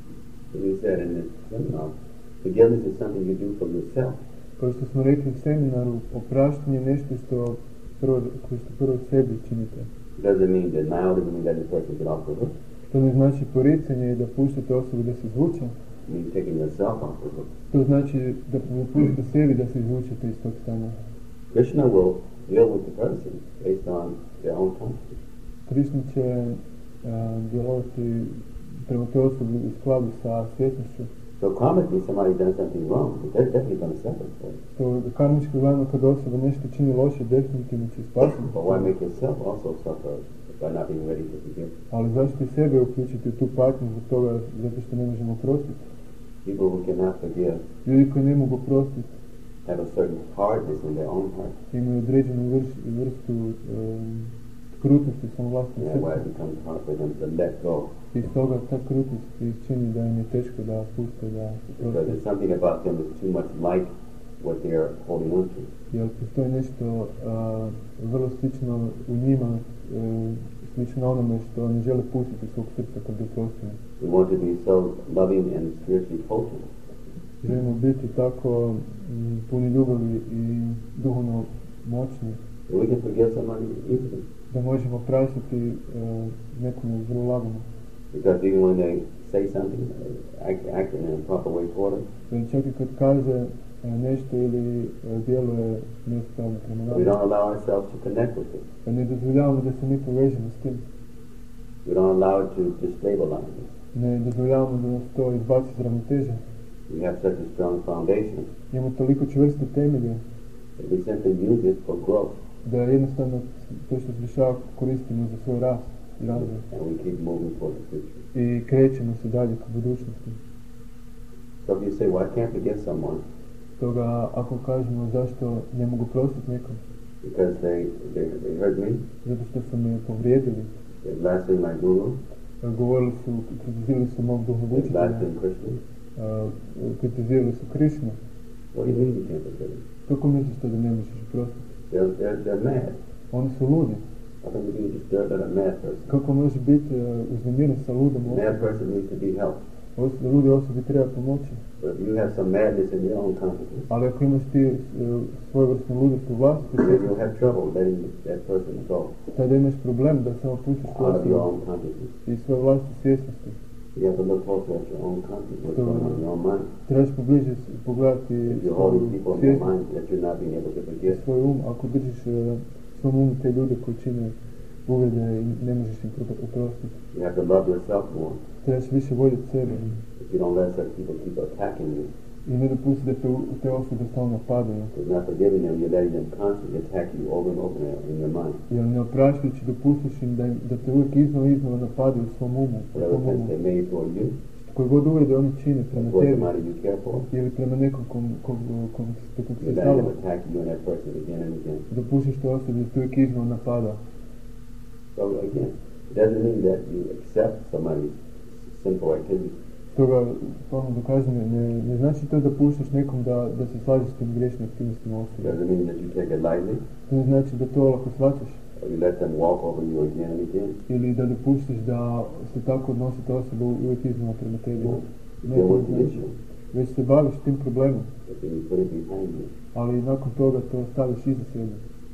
S2: As we said in this seminar, forgiveness is something you do for yourself.
S1: Kao što smo rekli u seminaru, opraštanje je nešto što prvo, koje što prvo sebi činite.
S2: It doesn't mean denial, doesn't mean letting the person get off the hook.
S1: To ne znači poricanje i da puštate osobu da se izvuče.
S2: It means taking yourself off the hook.
S1: To znači da pustite sebi da se izvučete iz tog stanja.
S2: Krishna will deal with the person based on their own consciousness.
S1: Krišna će uh, djelovati prema toj osobi u skladu sa svjesnošću.
S2: So karmically, somebody done something wrong, but they're definitely going to suffer for it.
S1: To karmički gledano kad osoba nešto čini loše, definitivno će spasiti.
S2: But why make yourself also suffer by not being ready to forgive?
S1: Ali zašto i sebe uključiti u tu patnju zbog toga, zato što ne možemo prostiti?
S2: People who cannot forgive
S1: Ljudi koji ne mogu prostiti
S2: have a certain hardness in their own heart.
S1: imaju određenu vrš, vrstu um, krutnosti u svom vlastnom
S2: And that's why it
S1: srcu.
S2: becomes hard for them to let go.
S1: I stoga ta krutost ih čini da im je teško da puste, da se
S2: Because
S1: proste.
S2: there's something about them that's too much like what they're holding on to.
S1: Jer postoji nešto uh, vrlo slično u njima, uh, slično onome što ne žele pustiti svog srca kad bi prostili.
S2: We want to be so loving and spiritually potent
S1: Želimo biti tako mm, puni ljubavi i duhovno moćni,
S2: that we can forgive somebody easily.
S1: da možemo praštiti uh, nekome vrlo lagano.
S2: Because even when they say something, uh, act, act in a proper way toward us,
S1: Jer čak i kad kaže uh, nešto ili uh, djeluje neispravno prema
S2: we
S1: nama,
S2: don't allow ourselves to connect with it.
S1: pa ne dozvoljavamo da se mi povežemo s tim.
S2: We don't allow it to destabilize us.
S1: Ne dozvoljavamo da nas to izbaci iz ravnoteže.
S2: We have such a strong foundation
S1: Imamo toliko čvrste temelje
S2: that we simply use it for growth,
S1: da jednostavno to što se dešava koristimo za svoj rast i razvoj.
S2: and we keep moving toward the future.
S1: I krećemo se dalje ka budućnosti.
S2: So if you say, well, I can't forgive someone
S1: Stoga ako kažemo zašto ne mogu prostiti nekom,
S2: because they, they, they hurt me,
S1: zato što su me povrijedili,
S2: they blasphemed my guru,
S1: govorili su, kritizirali su mog duhovnog
S2: they
S1: učitelja,
S2: blasphemed Krishna,
S1: uh, kritizirali su Krišnu.
S2: what do you mean you can't forgive them?
S1: Kako misliš to da ne možeš prostiti?
S2: They're, they're, they're mad.
S1: Oni su ludi.
S2: How can you be disturbed at a mad person?
S1: Kako može biti uh, uznemiren sa ludom
S2: A mad
S1: osobom?
S2: person needs to be helped.
S1: Os- Ludi osobi treba pomoći.
S2: But if you have some madness in your own consciousness,
S1: Ali ako imaš ti uh, svojevrsnu ludost u vlastitoj
S2: then
S1: sebi,
S2: you'll have trouble letting that person go
S1: tada imaš problem da samo pustiš tu
S2: out of your
S1: osobu
S2: own consciousness.
S1: iz svoje vlastite svjesnosti.
S2: You have to look closer at your own consciousness, what's going on in your own mind.
S1: Trebaš pobliže s- pogledati
S2: If you're
S1: svoju
S2: holding people in your
S1: svjesnost
S2: mind that you're not being able to
S1: i
S2: forgive,
S1: svoj um. Ako držiš uh, svom umu te ljude koji čine uvrede i ne možeš im pro- oprostiti.
S2: you have to love yourself more.
S1: Trebaš više voljeti sebe
S2: If you don't let such people keep attacking you,
S1: i ne dopusti da te, u- te osobe stalno napadaju.
S2: because not forgiving them, you're letting them constantly attack you over and over again in your mind.
S1: Jer ne opraštajući dopustiš im da, im- da te uvijek iznova i iznova napadaju u svom umu, u
S2: Whatever
S1: svom
S2: offense
S1: umu.
S2: they made toward you,
S1: Koje god uvrede oni čine prema
S2: toward
S1: tebi
S2: somebody you care for,
S1: ili prema nekom kom, kom, kom, kom, kom
S2: you're
S1: se
S2: letting
S1: stalo,
S2: them attack you and that person again and again.
S1: dopustiš te osobe da te uvijek iznova napada.
S2: So again, it doesn't mean that you accept somebody's sinful activity.
S1: Stoga, ponovno da kažem, ne, ne znači to da puštaš nekom da, da se slaže s tim grešnim aktivnostima
S2: It
S1: osobe.
S2: doesn't mean that you take it lightly,
S1: To ne znači da to olako shvaćaš
S2: or you let them walk over you again and again.
S1: ili da dopustiš da se tako odnosi ta osoba uvijek iznova prema tebi.
S2: You
S1: Ne,
S2: deal
S1: to
S2: with the
S1: znači.
S2: issue,
S1: Već se baviš tim problemom,
S2: but then you put it behind you.
S1: ali nakon toga to staviš iza sebe.
S2: So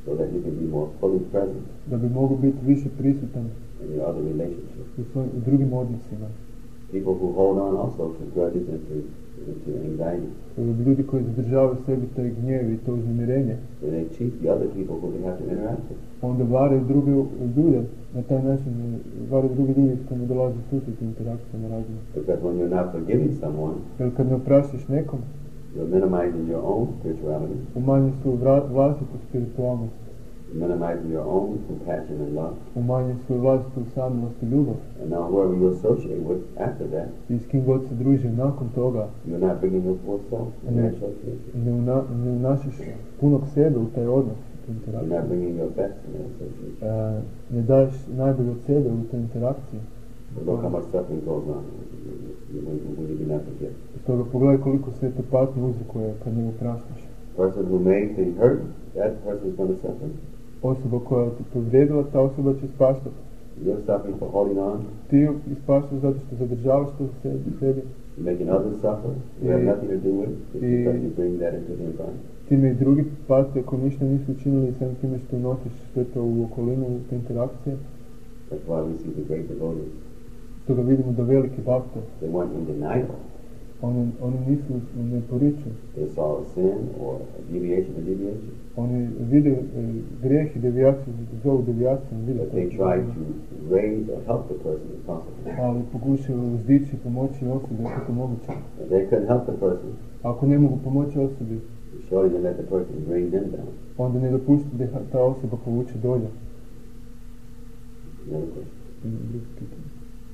S2: so that you can be more fully present
S1: da bi mogu biti više prisutan
S2: in your other relationships.
S1: u, svojim, u drugim odnosima.
S2: People who hold on also to grudges and to, and to anxiety.
S1: E, Ljudi koji zadržavaju u sebi taj gnjev i to uznemirenje,
S2: And they cheat the other people who they have to interact with.
S1: onda varaju druge ljude, na taj način e, varaju drugi ljudi s kojima dolaze u susret u interakcijama različite.
S2: Because when you're not forgiving someone,
S1: Jer kad ne opraštiš nekom,
S2: you're minimizing your own spirituality,
S1: umanji svoju vra- vlastitu spiritualnost,
S2: you're minimizing your own compassion and love.
S1: umanji svoju vlastitu samilost i ljubav.
S2: And now whoever you associate with after that,
S1: I s kim god se družio nakon toga,
S2: you're not bringing your full self in that association.
S1: ne, una, ne unašiš punog sebe u taj odnos, u tu
S2: You're
S1: interakciju.
S2: not bringing your best in that association.
S1: E, ne daješ najbolje od sebe u toj interakciji.
S2: But look how much suffering goes on when, when you do not forgive.
S1: Stoga pogledaj koliko sve to patnje uzrokuje kad ne opraštaš.
S2: Person who made things hurt, that person is going to suffer.
S1: Osoba koja ti povrijedila, ta osoba će ispaštati.
S2: You're suffering for holding on,
S1: Ti ispaštaš zato što zadržavaš to u sebi, u sebi.
S2: you're making others suffer. You have
S1: I-
S2: nothing to do with it. It's
S1: I-
S2: because you bring that into the environment.
S1: Time i drugi pate koji ništa nisu učinili sam time što nosiš sve to u okolinu, u te interakcije.
S2: That's why we see the great devotees.
S1: Stoga vidimo da veliki bakte,
S2: They weren't in denial.
S1: oni, oni nisu ne poriču.
S2: They saw a sin or a deviation or deviation.
S1: Oni vide e, grijeh i devijaciju, zovu devijacijom, vide
S2: But
S1: to.
S2: they tried to raise or help the person if possible.
S1: Ali pokušaju uzdići i pomoći osobi ako je to moguće.
S2: If they couldn't help the person,
S1: Ako ne mogu pomoći osobi,
S2: surely they let the person bring them down.
S1: onda ne dopusti da ta osoba povuče dolje.
S2: Another question.
S1: Ima drugo pitanje.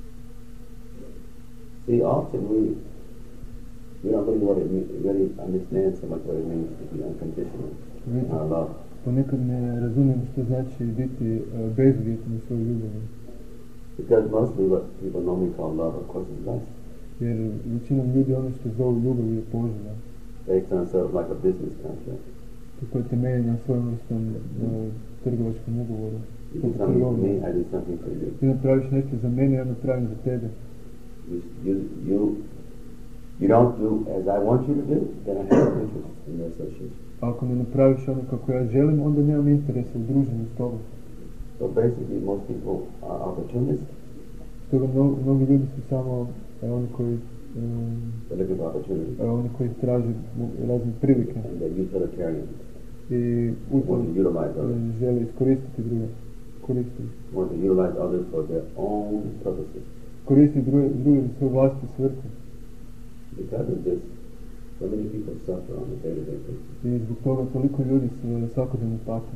S2: See, often we we don't really what it mean, really understand so much what it means to be unconditional in
S1: Vidite,
S2: our love.
S1: ponekad ne razumijemo što znači biti e, bezuvjetni u svojoj ljubavi.
S2: Because mostly what people normally call love, of course, is lust.
S1: Jer većinom ljudi ono što zovu ljubav je poželja.
S2: Based on sort of like a business contract.
S1: To je temelje na svojom vrstom e, trgovačkom ugovoru.
S2: You do something for me, I do something for you.
S1: Ti napraviš nešto za mene, ja napravim za tebe.
S2: You, you, you, you don't do as I want you to do, then I have no interest in your association.
S1: Ako ne napraviš ono kako ja želim, onda nemam interesa u druženju s tobom.
S2: So basically, most people are opportunists.
S1: Stoga mnogi, mnogi ljudi su samo e, oni koji um,
S2: They're looking for opportunities.
S1: e, oni koji traže mu- razne prilike
S2: And they're utilitarians.
S1: i u
S2: Want
S1: to
S2: to utilize others.
S1: e, žele iskoristiti druge. Koristiti.
S2: Want to utilize others for their own purposes.
S1: Koristiti druge, druge za svoje vlastite svrhe.
S2: Because of this, so many people suffer on a day-to-day basis.
S1: I zbog toga toliko ljudi se svakodnevno pati.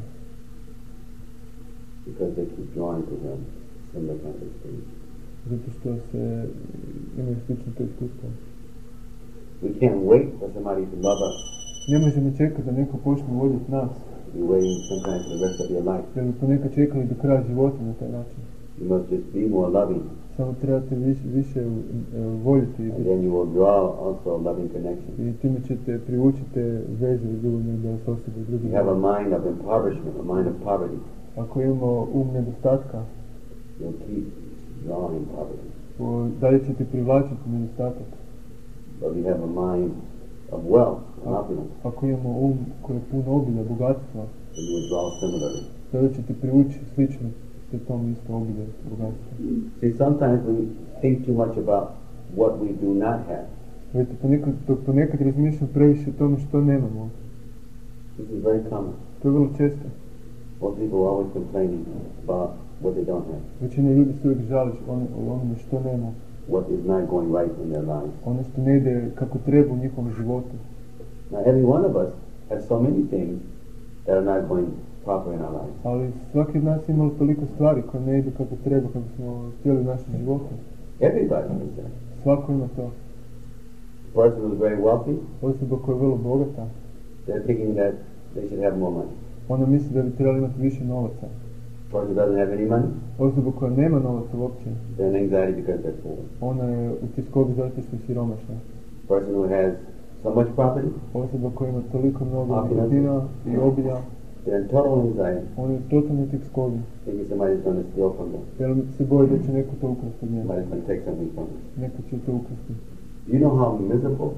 S2: Because they keep drawing to them similar kind of experience.
S1: Zato što se imaju slično to iskustvo.
S2: We can't wait for somebody to love us.
S1: Ne možemo čekati da neko počne voljeti nas.
S2: You're waiting sometimes for the rest of your life.
S1: Jer bi ponekad čekali do kraja života na taj način.
S2: You must just be more loving,
S1: Samo trebate više, više e, voljeti i
S2: and then you will draw also loving connection.
S1: i time ćete privučiti veze i ljubavne da s osobe i drugi.
S2: You have a mind of impoverishment, a mind of poverty.
S1: Ako imamo um nedostatka,
S2: You'll keep drawing poverty.
S1: o, dalje ćete privlačiti nedostatak.
S2: But we have a mind of wealth and opulence,
S1: Ako imamo um koji je pun obilja, bogatstva,
S2: then you will draw similarly.
S1: tada ćete privući slično te tom isto obilje, bogatstvo.
S2: See, sometimes we think too much about what we do not have.
S1: Vidite, ponekad, dok ponekad razmišljam previše o tome što nemamo.
S2: This is very common.
S1: To je vrlo često.
S2: Most people are always complaining about what they don't have,
S1: Većina ljudi se uvijek žali o on- o onome što nema,
S2: what is not going right in their lives.
S1: ono što ne ide kako treba u njihovom životu.
S2: Now, every one of us has so many things that are not going proper in our lives.
S1: Ali svaki od nas imali toliko stvari koje ne idu kako treba, kako smo htjeli u našem životu.
S2: Everybody has that.
S1: Svako ima to.
S2: The person who's very wealthy,
S1: Osoba koja je vrlo bogata,
S2: they're thinking that they should have more money.
S1: ona misli da bi trebali imati više novaca.
S2: The person who doesn't have any money,
S1: Osoba koja nema novaca uopće,
S2: they're in anxiety because they're poor.
S1: ona je u tjeskobi zato što je siromašna.
S2: The person who has so much property,
S1: Osoba koja ima toliko mnogo
S2: Opulence.
S1: nekretnina i obilja,
S2: they're in total anxiety,
S1: ona je totalno u tjeskobi.
S2: thinking somebody's going to steal from them.
S1: Jer se boji da će neko to ukrasti od njega.
S2: Somebody's going to take something from them.
S1: Neko će to ukrasti.
S2: Do you know how miserable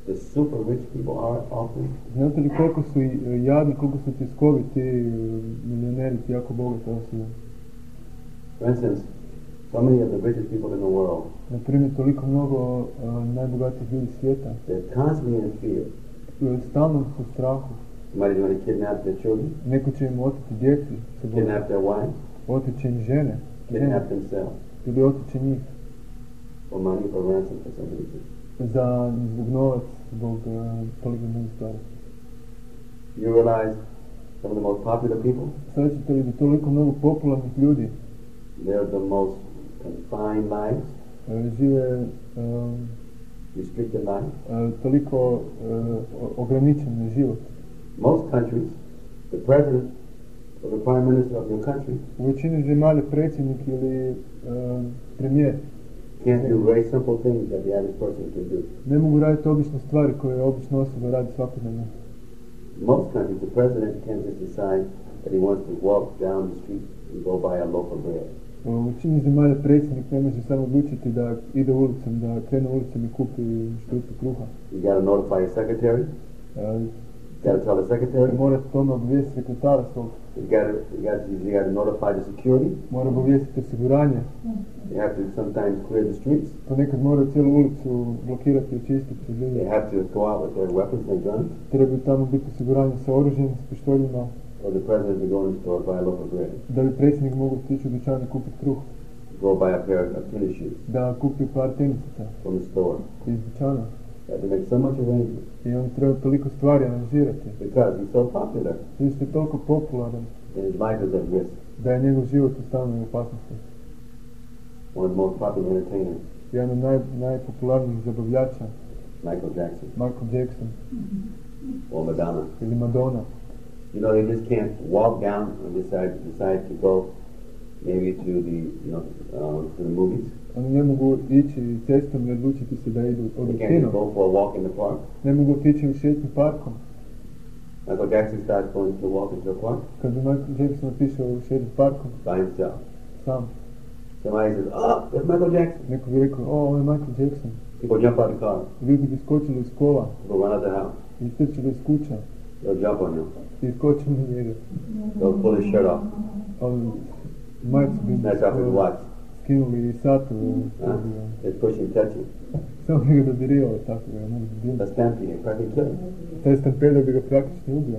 S2: the super rich people are often?
S1: Znate li koliko su i jadni, koliko su tiskovi ti e, milioneri, ti jako bogati osobe?
S2: For instance, so many of the richest people in the world,
S1: Na primjer, toliko mnogo uh, najbogatijih ljudi svijeta
S2: they're constantly in fear.
S1: uh, stalno su u strahu.
S2: Somebody's going to kidnap their children,
S1: Neko će im oteti djeci, se boje.
S2: kidnap their wives,
S1: Otiće im žene, žene,
S2: kidnap themselves
S1: ili otiće njih
S2: for money, for ransom, for some reason.
S1: za zbog novac, zbog uh, toliko mnogih stvari.
S2: You realize some of the most popular people,
S1: Srećete li da toliko mnogo popularnih ljudi
S2: they're the most confined lives,
S1: uh, žive uh,
S2: restricted lives.
S1: uh, toliko uh, ograničen na život.
S2: Most countries, the president or the prime minister of your country
S1: U većini zemalja predsjednik ili uh, premijer
S2: can't do very simple things that the average person can do.
S1: ne mogu raditi obične stvari koje obična osoba radi svakodnevno.
S2: Most countries, the president can't just decide that he wants to walk down the street and go buy a loaf of bread.
S1: U većini zemalja predsjednik ne može samo odlučiti da ide ulicom, da krene ulicom i kupi štrucu kruha.
S2: You got to notify your secretary.
S1: Uh,
S2: You got to tell the secretary.
S1: mora tome obavijestiti sekretara svog,
S2: You got to you got to, you got to notify the security.
S1: mora obavijestiti osiguranje,
S2: You have to sometimes clear the streets.
S1: ponekad mora cijelu ulicu blokirati i očistiti od ljudi.
S2: They have to go out with their weapons and guns.
S1: Trebaju tamo biti osiguranje sa oružjem, s pištoljima,
S2: Or the president to go in the store buy a loaf of bread.
S1: da bi predsjednik mogao stići u dućan i kupiti kruh,
S2: Go buy a pair of tennis shoes
S1: da kupi par tenisica
S2: from the store.
S1: iz dućana.
S2: You have to make so much arrangements
S1: I on treba toliko stvari aranžirati.
S2: because he's so popular
S1: Zato što je toliko popularan
S2: and his life is at risk.
S1: da je njegov život u stalnoj opasnosti.
S2: One of the most popular entertainers,
S1: Jedan od naj, najpopularnijih zabavljača,
S2: Michael Jackson
S1: Michael Jackson
S2: or Madonna.
S1: ili Madonna.
S2: You know, they just can't walk down and decide decide to go maybe to the you know um, to the movies.
S1: Oni ne mogu ići cestom i odlučiti se da idu od
S2: They can't
S1: kino.
S2: just go for a walk in the park.
S1: Ne mogu otići u šetnju parkom.
S2: Michael Jackson starts going to walk into a park
S1: Kad bi Michael Jackson otišao u šetnju parkom,
S2: by himself.
S1: sam,
S2: Somebody says, "Oh, there's Michael Jackson."
S1: neko bi rekao, o, ovo je Michael Jackson.
S2: People jump out of the car,
S1: Ljudi bi skočili iz kola
S2: people run out the house,
S1: i strčili iz kuća
S2: they'll jump on him,
S1: i skočili na njega.
S2: they'll pull his shirt off,
S1: On majicu bi
S2: snatch off his watch,
S1: skinuli i satu.
S2: huh? They push him, touch him.
S1: Samo bi ga dodirivao tako ga, ne bi bilo.
S2: The stampede, they practically kill him.
S1: Taj stampedo bi ga praktično ubio.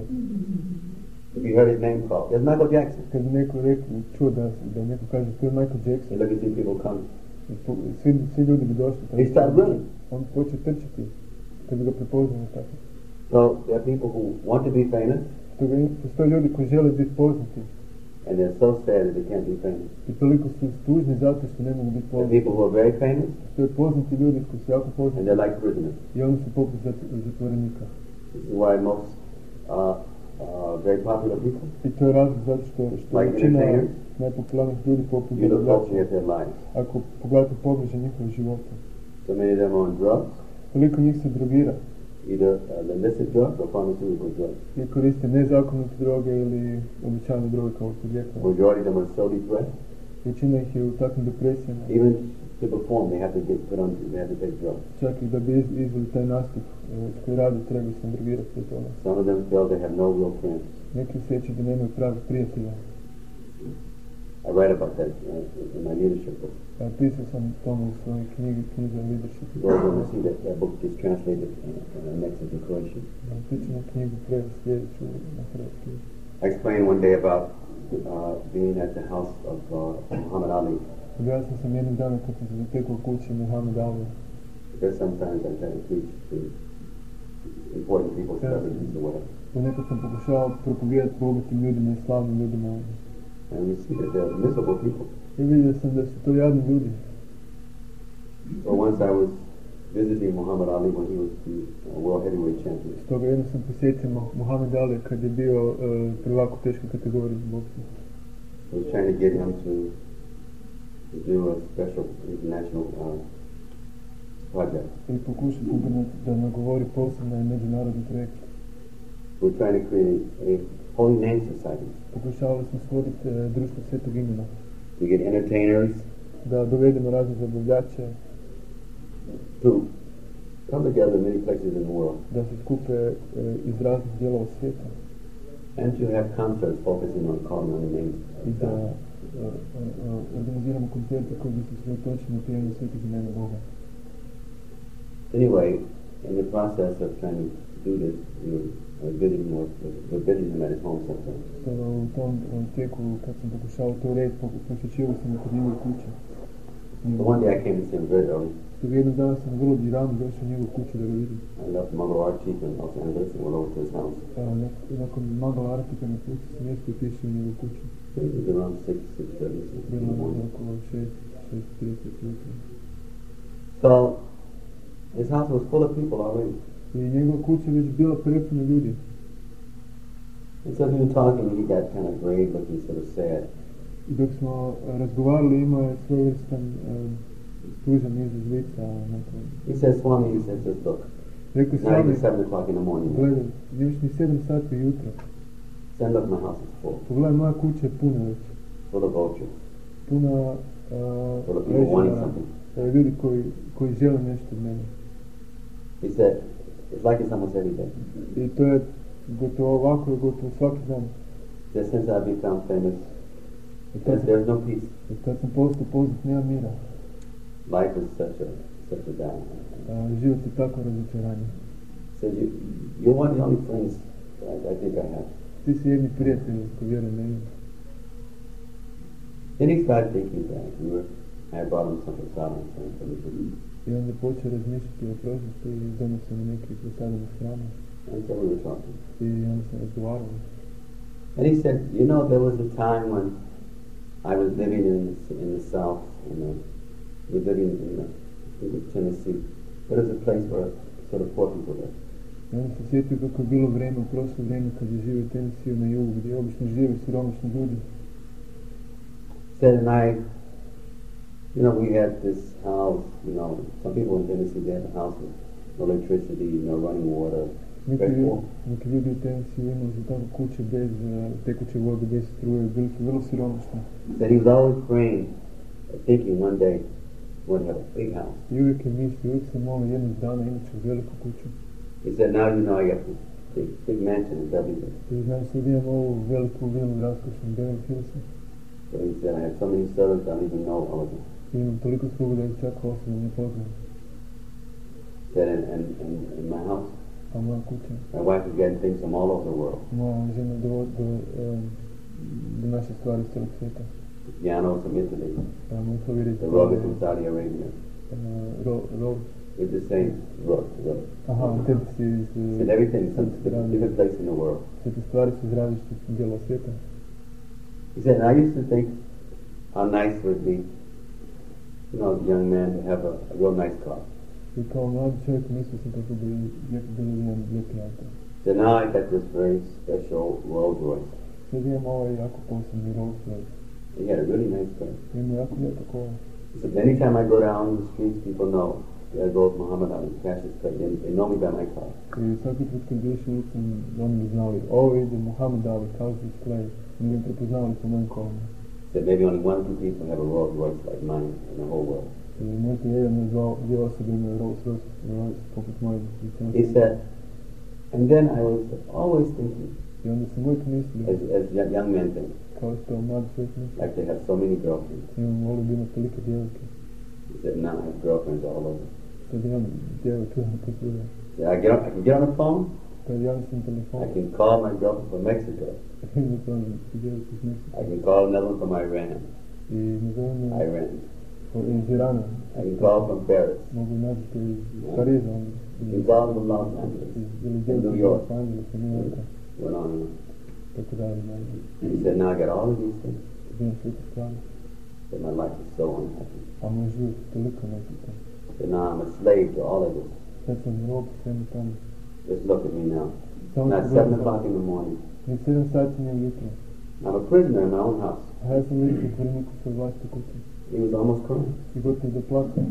S2: If you heard his name called, there's Michael Jackson.
S1: Kad bi neko rekao, čuo da, da neko kaže, tu je Michael
S2: You
S1: Jackson,
S2: look and see people coming.
S1: i po- svi, svi ljudi bi došli.
S2: He started running.
S1: On počeo trčati, kad bi ga prepoznali tako.
S2: So there are people who want to be famous,
S1: Stoga im- postoje ljudi koji žele biti poznati
S2: and they're so sad that they can't be famous.
S1: i toliko su tužni zato što ne mogu biti
S2: There are
S1: poznati.
S2: people who are very famous,
S1: Postoje poznati ljudi koji su jako
S2: and
S1: poznati
S2: they're like prisoners.
S1: i oni su poput zat- zatvorenika.
S2: This is why most uh, uh, very popular people,
S1: I to je razlog zato što, što
S2: Like
S1: većina
S2: entertainers?
S1: najpopularnijih ljudi poput
S2: you look closely
S1: zabavljača,
S2: at their lives.
S1: ako pogledate pobliže njihove živote,
S2: So many of them are on drugs,
S1: koliko njih se drogira
S2: either uh, the illicit drugs or pharmaceutical drugs.
S1: i koriste nezakonite droge ili običajne droge kao što je rekao.
S2: Majority of them are so depressed,
S1: Većina ih je u takvim depresijama,
S2: even to perform, they have to get put on, they have to take drugs.
S1: čak i da bi iz- izveli taj nastup e, koji radi, treba se drogirati od toga.
S2: Some of them feel they have no real friends.
S1: Neki osjećaju da nemaju pravih prijatelja.
S2: I write about that uh, in my leadership book.
S1: A pisao sam o tome u svojoj knjigi, knjizi o leadershipu.
S2: You all want to see that that book gets translated uh, uh, next into Croatian.
S1: Tu ćemo knjigu prevesti sljedeću na hrvatski.
S2: I explained one day about uh, being at the house of uh, Muhammad Ali,
S1: Objasnio sam jednog dana kad sam se zatekao u kući Muhammed Ali.
S2: because sometimes I try to preach to important people, celebrities or whatever.
S1: Ponekad sam pokušao propovijedati bogatim ljudima i slavnim ljudima.
S2: And we see that they're miserable people.
S1: I vidio sam da su to jadni ljudi.
S2: So once I was visiting Muhammad Ali when he was the uh, world heavyweight champion.
S1: Stoga jednom sam posjetio Muhammed Ali kad je bio uh, prvak u teškoj kategoriji u boksu.
S2: I was trying to get him to, to do a special international uh, project.
S1: I pokušao sam da, na- da nagovori posebno na međunarodni projekt.
S2: We were trying to create a holy name society
S1: Pokušavali smo stvoriti uh, društvo svetog imena.
S2: to get entertainers
S1: Da dovedemo razne zabavljače,
S2: to come together in many places in the world
S1: da se skupe e, iz raznih dijelova svijeta
S2: and to have concerts focusing on calling on the names
S1: i
S2: of
S1: da
S2: God.
S1: e, e, organiziramo koncerte koji bi se sredotočili na pjevanje svetih imena Boga.
S2: Anyway, in the process of trying to do this, we were visiting, we're visiting him at his home sometimes.
S1: Stoga u tom e, tijeku kad sam pokušao to urediti, posjećivao sam kod njegove kuće.
S2: So one day I came to see him very early.
S1: Stoga jednog dana sam vrlo rano došao u njegovu kuću da ga vidim.
S2: I left Mongol Art Chief in Los Angeles and went over to his house.
S1: A, nakon Mongol Artika na putu sam mjesto otišao u njegovu kuću.
S2: It was around six, six thirty in the
S1: Bilo je
S2: morning.
S1: oko šest, šest trideset ujutro.
S2: So his house was full of people already.
S1: I njegova kuća već bila prepuna ljudi.
S2: And so as we were talking, he got kind of grave, looking sort of sad.
S1: I dok smo razgovarali, imao je svojevrstan uh, tužan izraz lica.
S2: He says, Swami, he says, just look.
S1: Rekao
S2: Now
S1: Swami,
S2: it's seven o'clock in the morning.
S1: gledaj, još ni sedam sati ujutro.
S2: Said, look, my house is full,
S1: Pogledaj, moja kuća je puna već.
S2: full of vultures,
S1: Puna
S2: full of
S1: uh,
S2: people wanting
S1: režera,
S2: something.
S1: uh, ljudi koji, koji žele nešto od mene.
S2: He said, it's like it's almost every day.
S1: I to je gotovo ovako, je gotovo svaki dan.
S2: Just since I've become famous,
S1: I
S2: there's,
S1: kad,
S2: there's no peace.
S1: i kad sam postao poznat, nema mira.
S2: Life is such a such a down.
S1: Uh, život je tako razočaranje.
S2: He said, you, you're one of the only friends I, I think I have.
S1: Ti si jedni prijatelj koji vjerujem da imam.
S2: Then he started thinking back. We were, I had brought him some prasadam from the
S1: I onda počeo razmišljati o prošlosti i donosio mi neki prasadam s hrane.
S2: and so we were talking.
S1: I onda sam razgovarali.
S2: And he said, you know, there was a time when I was living in the, in the South, in the, we were living in, the, in Tennessee, but it was a place where sort of poor people lived.
S1: I onda se sjetio kako je bilo vrijeme, u prošlo vrijeme kad je živio u Tennessee na jugu, gdje obično žive siromašni ljudi.
S2: Said, and I, you know, we had this house, you know, some people in Tennessee, they had a house with no electricity, no running water,
S1: Neki,
S2: very poor.
S1: neki ljudi u Tennessee imali su tako kuće bez uh, tekuće vode, bez struje, bili su vrlo siromašni.
S2: Said he was always praying, thinking one day, he would have a big house.
S1: I uvijek je mislio, uvijek sam molio jednog dana imat ću veliku kuću.
S2: He said, now you know I got this big, big mansion in W.
S1: I znaš, sad imam ovu veliku vilu raskošnu Beverly Hillsu.
S2: So he said, I have so many servants, I don't even know all of them.
S1: I imam toliko sluga da ih čak osobno ne poznam.
S2: Said, and, and, and, and my house,
S1: A moja kuća,
S2: my wife is getting things from all over the world.
S1: moja žena do, do, um, do naše stvari iz cijelog svijeta.
S2: The pianos from Italy,
S1: A moj klavir iz
S2: the rug is from Saudi Arabia.
S1: uh, ro, ro,
S2: It's the same rug, rug.
S1: aha, tepsi iz
S2: Said everything is from different, different place in the world.
S1: sve te stvari su iz različitih dijela svijeta.
S2: He said, and I used to think how nice it would be, you know, as a young man to have a, a real nice car.
S1: I kao mladi čovjek mislio sam kako bi lijepo bilo jedan lijepi auto.
S2: So now I got this very special Rolls Royce.
S1: Sad imam ovaj jako posebni Rolls Royce.
S2: He had a really nice car.
S1: Ima jako lijepo kola.
S2: He said, anytime I go down the streets, people know there goes Muhammad Ali, cash is cut in. They know me by my car.
S1: I svaki put kad bi išao ulicom, oni bi znali, ovo ide Muhammed Ali, Cassius Clay. Oni bi prepoznali po mojim kolima.
S2: He said, maybe only one or two people have a Rolls Royce like mine in the whole world.
S1: I možda jedan ili dva, dvije osobe imaju Rolls Royce, Royce poput mojeg.
S2: He said, and then I was always thinking,
S1: I onda sam uvijek mislio,
S2: as, as young young men think,
S1: kao što mladi čovjek misli,
S2: like they have so many girlfriends.
S1: imam volio da ima tolike djevojke.
S2: He said, now I have girlfriends all over.
S1: Sad imam djevojke po svuda.
S2: He said, I, get on, I can get on the phone,
S1: Kad javim sam telefon,
S2: I can call my girlfriend from Mexico.
S1: ima to ono, djevojke iz Meksika.
S2: I can call another one from Iran,
S1: I nazovem je
S2: Iran.
S1: iz Irana.
S2: I can call from Paris.
S1: Mogu naći to iz Pariza, ono,
S2: I can call from Los Angeles.
S1: ili
S2: New
S1: djevojke iz
S2: York.
S1: Los Angelesa, New Yorka,
S2: Went on and on.
S1: tako dalje. dalje.
S2: He said, now I got all of these things,
S1: Imam sve te stvari,
S2: but my life is so unhappy.
S1: a moj život je toliko nepitan.
S2: So now I'm a slave to all of this.
S1: Sad sam rob svemu tome.
S2: Just look at me now.
S1: Samo
S2: Now
S1: se
S2: it's seven
S1: gledam,
S2: o'clock in the morning.
S1: ni sedam sati nije ujutro.
S2: I'm a prisoner in my own house.
S1: A ja sam uvijek zatvorenik u svoj vlastitoj kući.
S2: He was almost crying.
S1: I gotovo da plakam.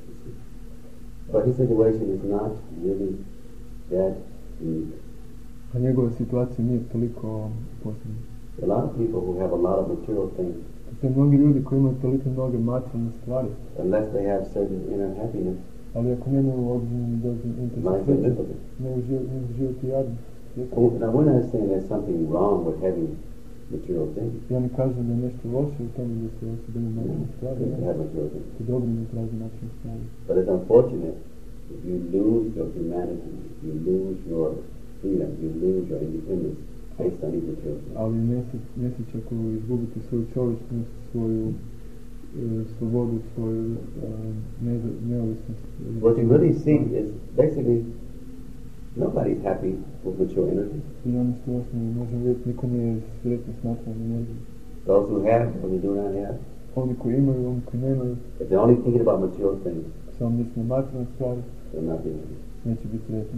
S2: But his situation is not really that unique.
S1: A njegova situacija nije toliko posebna.
S2: A lot of people who have a lot of material things,
S1: Postoje mnogi ljudi koji imaju toliko mnoge materijalne stvari.
S2: unless they have certain inner happiness,
S1: Ali ako nemaju određeni dozen interesa
S2: Life is
S1: sreće,
S2: miserable.
S1: ne uživ- ne uživati jadno.
S2: Oh, now we're not saying there's something wrong with having material things.
S1: Ja ne kažem da je nešto loše u tome da se osobe imaju način stvari,
S2: To
S1: ne,
S2: have material things.
S1: to dobro ne traži način stvari.
S2: But it's unfortunate if you lose your humanity, if you lose your freedom, you lose your independence based on these material things.
S1: Ali nesreća nesreć ako izgubite svoju čovječnost, svoju e, slobodu, svoju e, ne- neovisnost.
S2: What you really see is basically nobody's happy with mature energy.
S1: I ono što osnovno možemo vidjeti, niko nije sretno s materijalnom energijom.
S2: Those who have, or they do not have,
S1: Oni koji imaju, oni koji nemaju,
S2: if they're only thinking about material things,
S1: samo misle na materijalne stvari,
S2: they'll not be happy.
S1: neće biti sretni.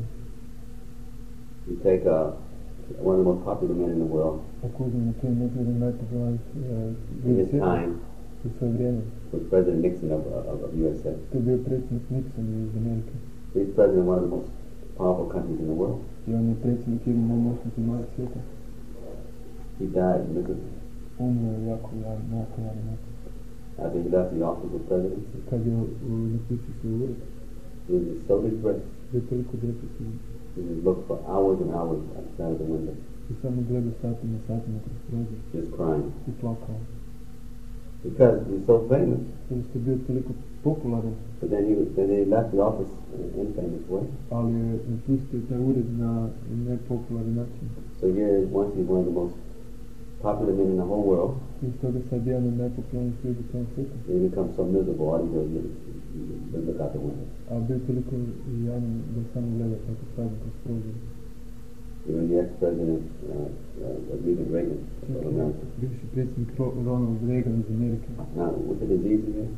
S2: You take uh, one of the most popular men in the world
S1: Ako uzmemo na primjer neki od najpopularnijih e,
S2: in
S1: ljudi
S2: his
S1: svijeta
S2: time
S1: u svoje vrijeme,
S2: was President Nixon of, of, of U S A.
S1: to je bio predsjednik Nixon iz Amerike.
S2: He's president of one of the most powerful countries in the world.
S1: I on je predsjednik jedne od najmoćnijih zemalja svijeta.
S2: He died miserably.
S1: Umro je jako jadan, jako jadan način.
S2: After he left the office of presidency,
S1: Kad je uh, napustio svoj ured,
S2: he was so depressed.
S1: bio je toliko depresivan
S2: He would look for hours and hours outside of the window,
S1: i samo gledao satima, satima kroz prozor
S2: just crying.
S1: i plakao.
S2: Because he's so famous.
S1: Jer što je bio toliko popularan,
S2: But then he, was, then he left the office in an infamous way.
S1: ali je napustio taj ured na nepopularan način.
S2: So here, once he's one of the most popular men in the whole world,
S1: I stoga sad jedan od najpopularnijih ljudi u cijelom svijetu.
S2: he becomes so miserable, all he does is is look out the window.
S1: A bio je toliko jadan da samo gleda kako sad kroz prozor.
S2: Even the ex-president, uh, uh, Reagan Reagan of America.
S1: Bivši predsjednik Ro- Ronald Reagan iz Amerike.
S2: Now, what's the disease again?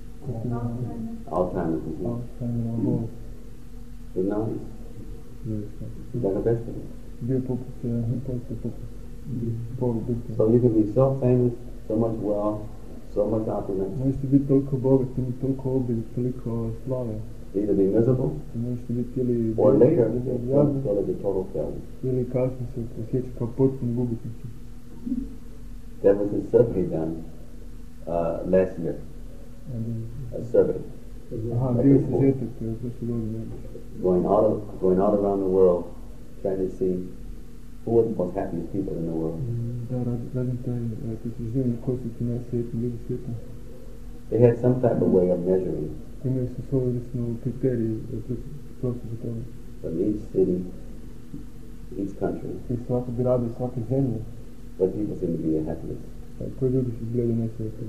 S2: Alzheimer's disease.
S1: Alzheimerova bolest.
S2: But now he's, he's like a vegetable.
S1: Bio je poput, eh, postao poput polu bitka.
S2: So you can be so famous, so much wealth, so much opulence,
S1: Možete biti toliko bogat, imati toliko obilje, toliko slave.
S2: either be miserable
S1: Možete biti ili
S2: or later
S1: ili
S2: you'll
S1: jadni,
S2: feel as a total failure.
S1: ili kasnije se osjeća kao potpuno gubitnici.
S2: There was a survey done uh, last year, a survey
S1: Aha, bio se žetak prošle godine.
S2: going all going all around the world, trying to see who are the most happiest people in the world.
S1: Da, rad- radim taj eh, istraživanje koji su ti najsretniji ljudi svijeta.
S2: They had some type of way of measuring
S1: Imaju su svojevrsnu kriteriju prosjeđu toga.
S2: from each city, each country,
S1: I svakog grada i svake zemlje,
S2: what people seem to be the happiest.
S1: eh, koji ljudi su izgledali najsretniji.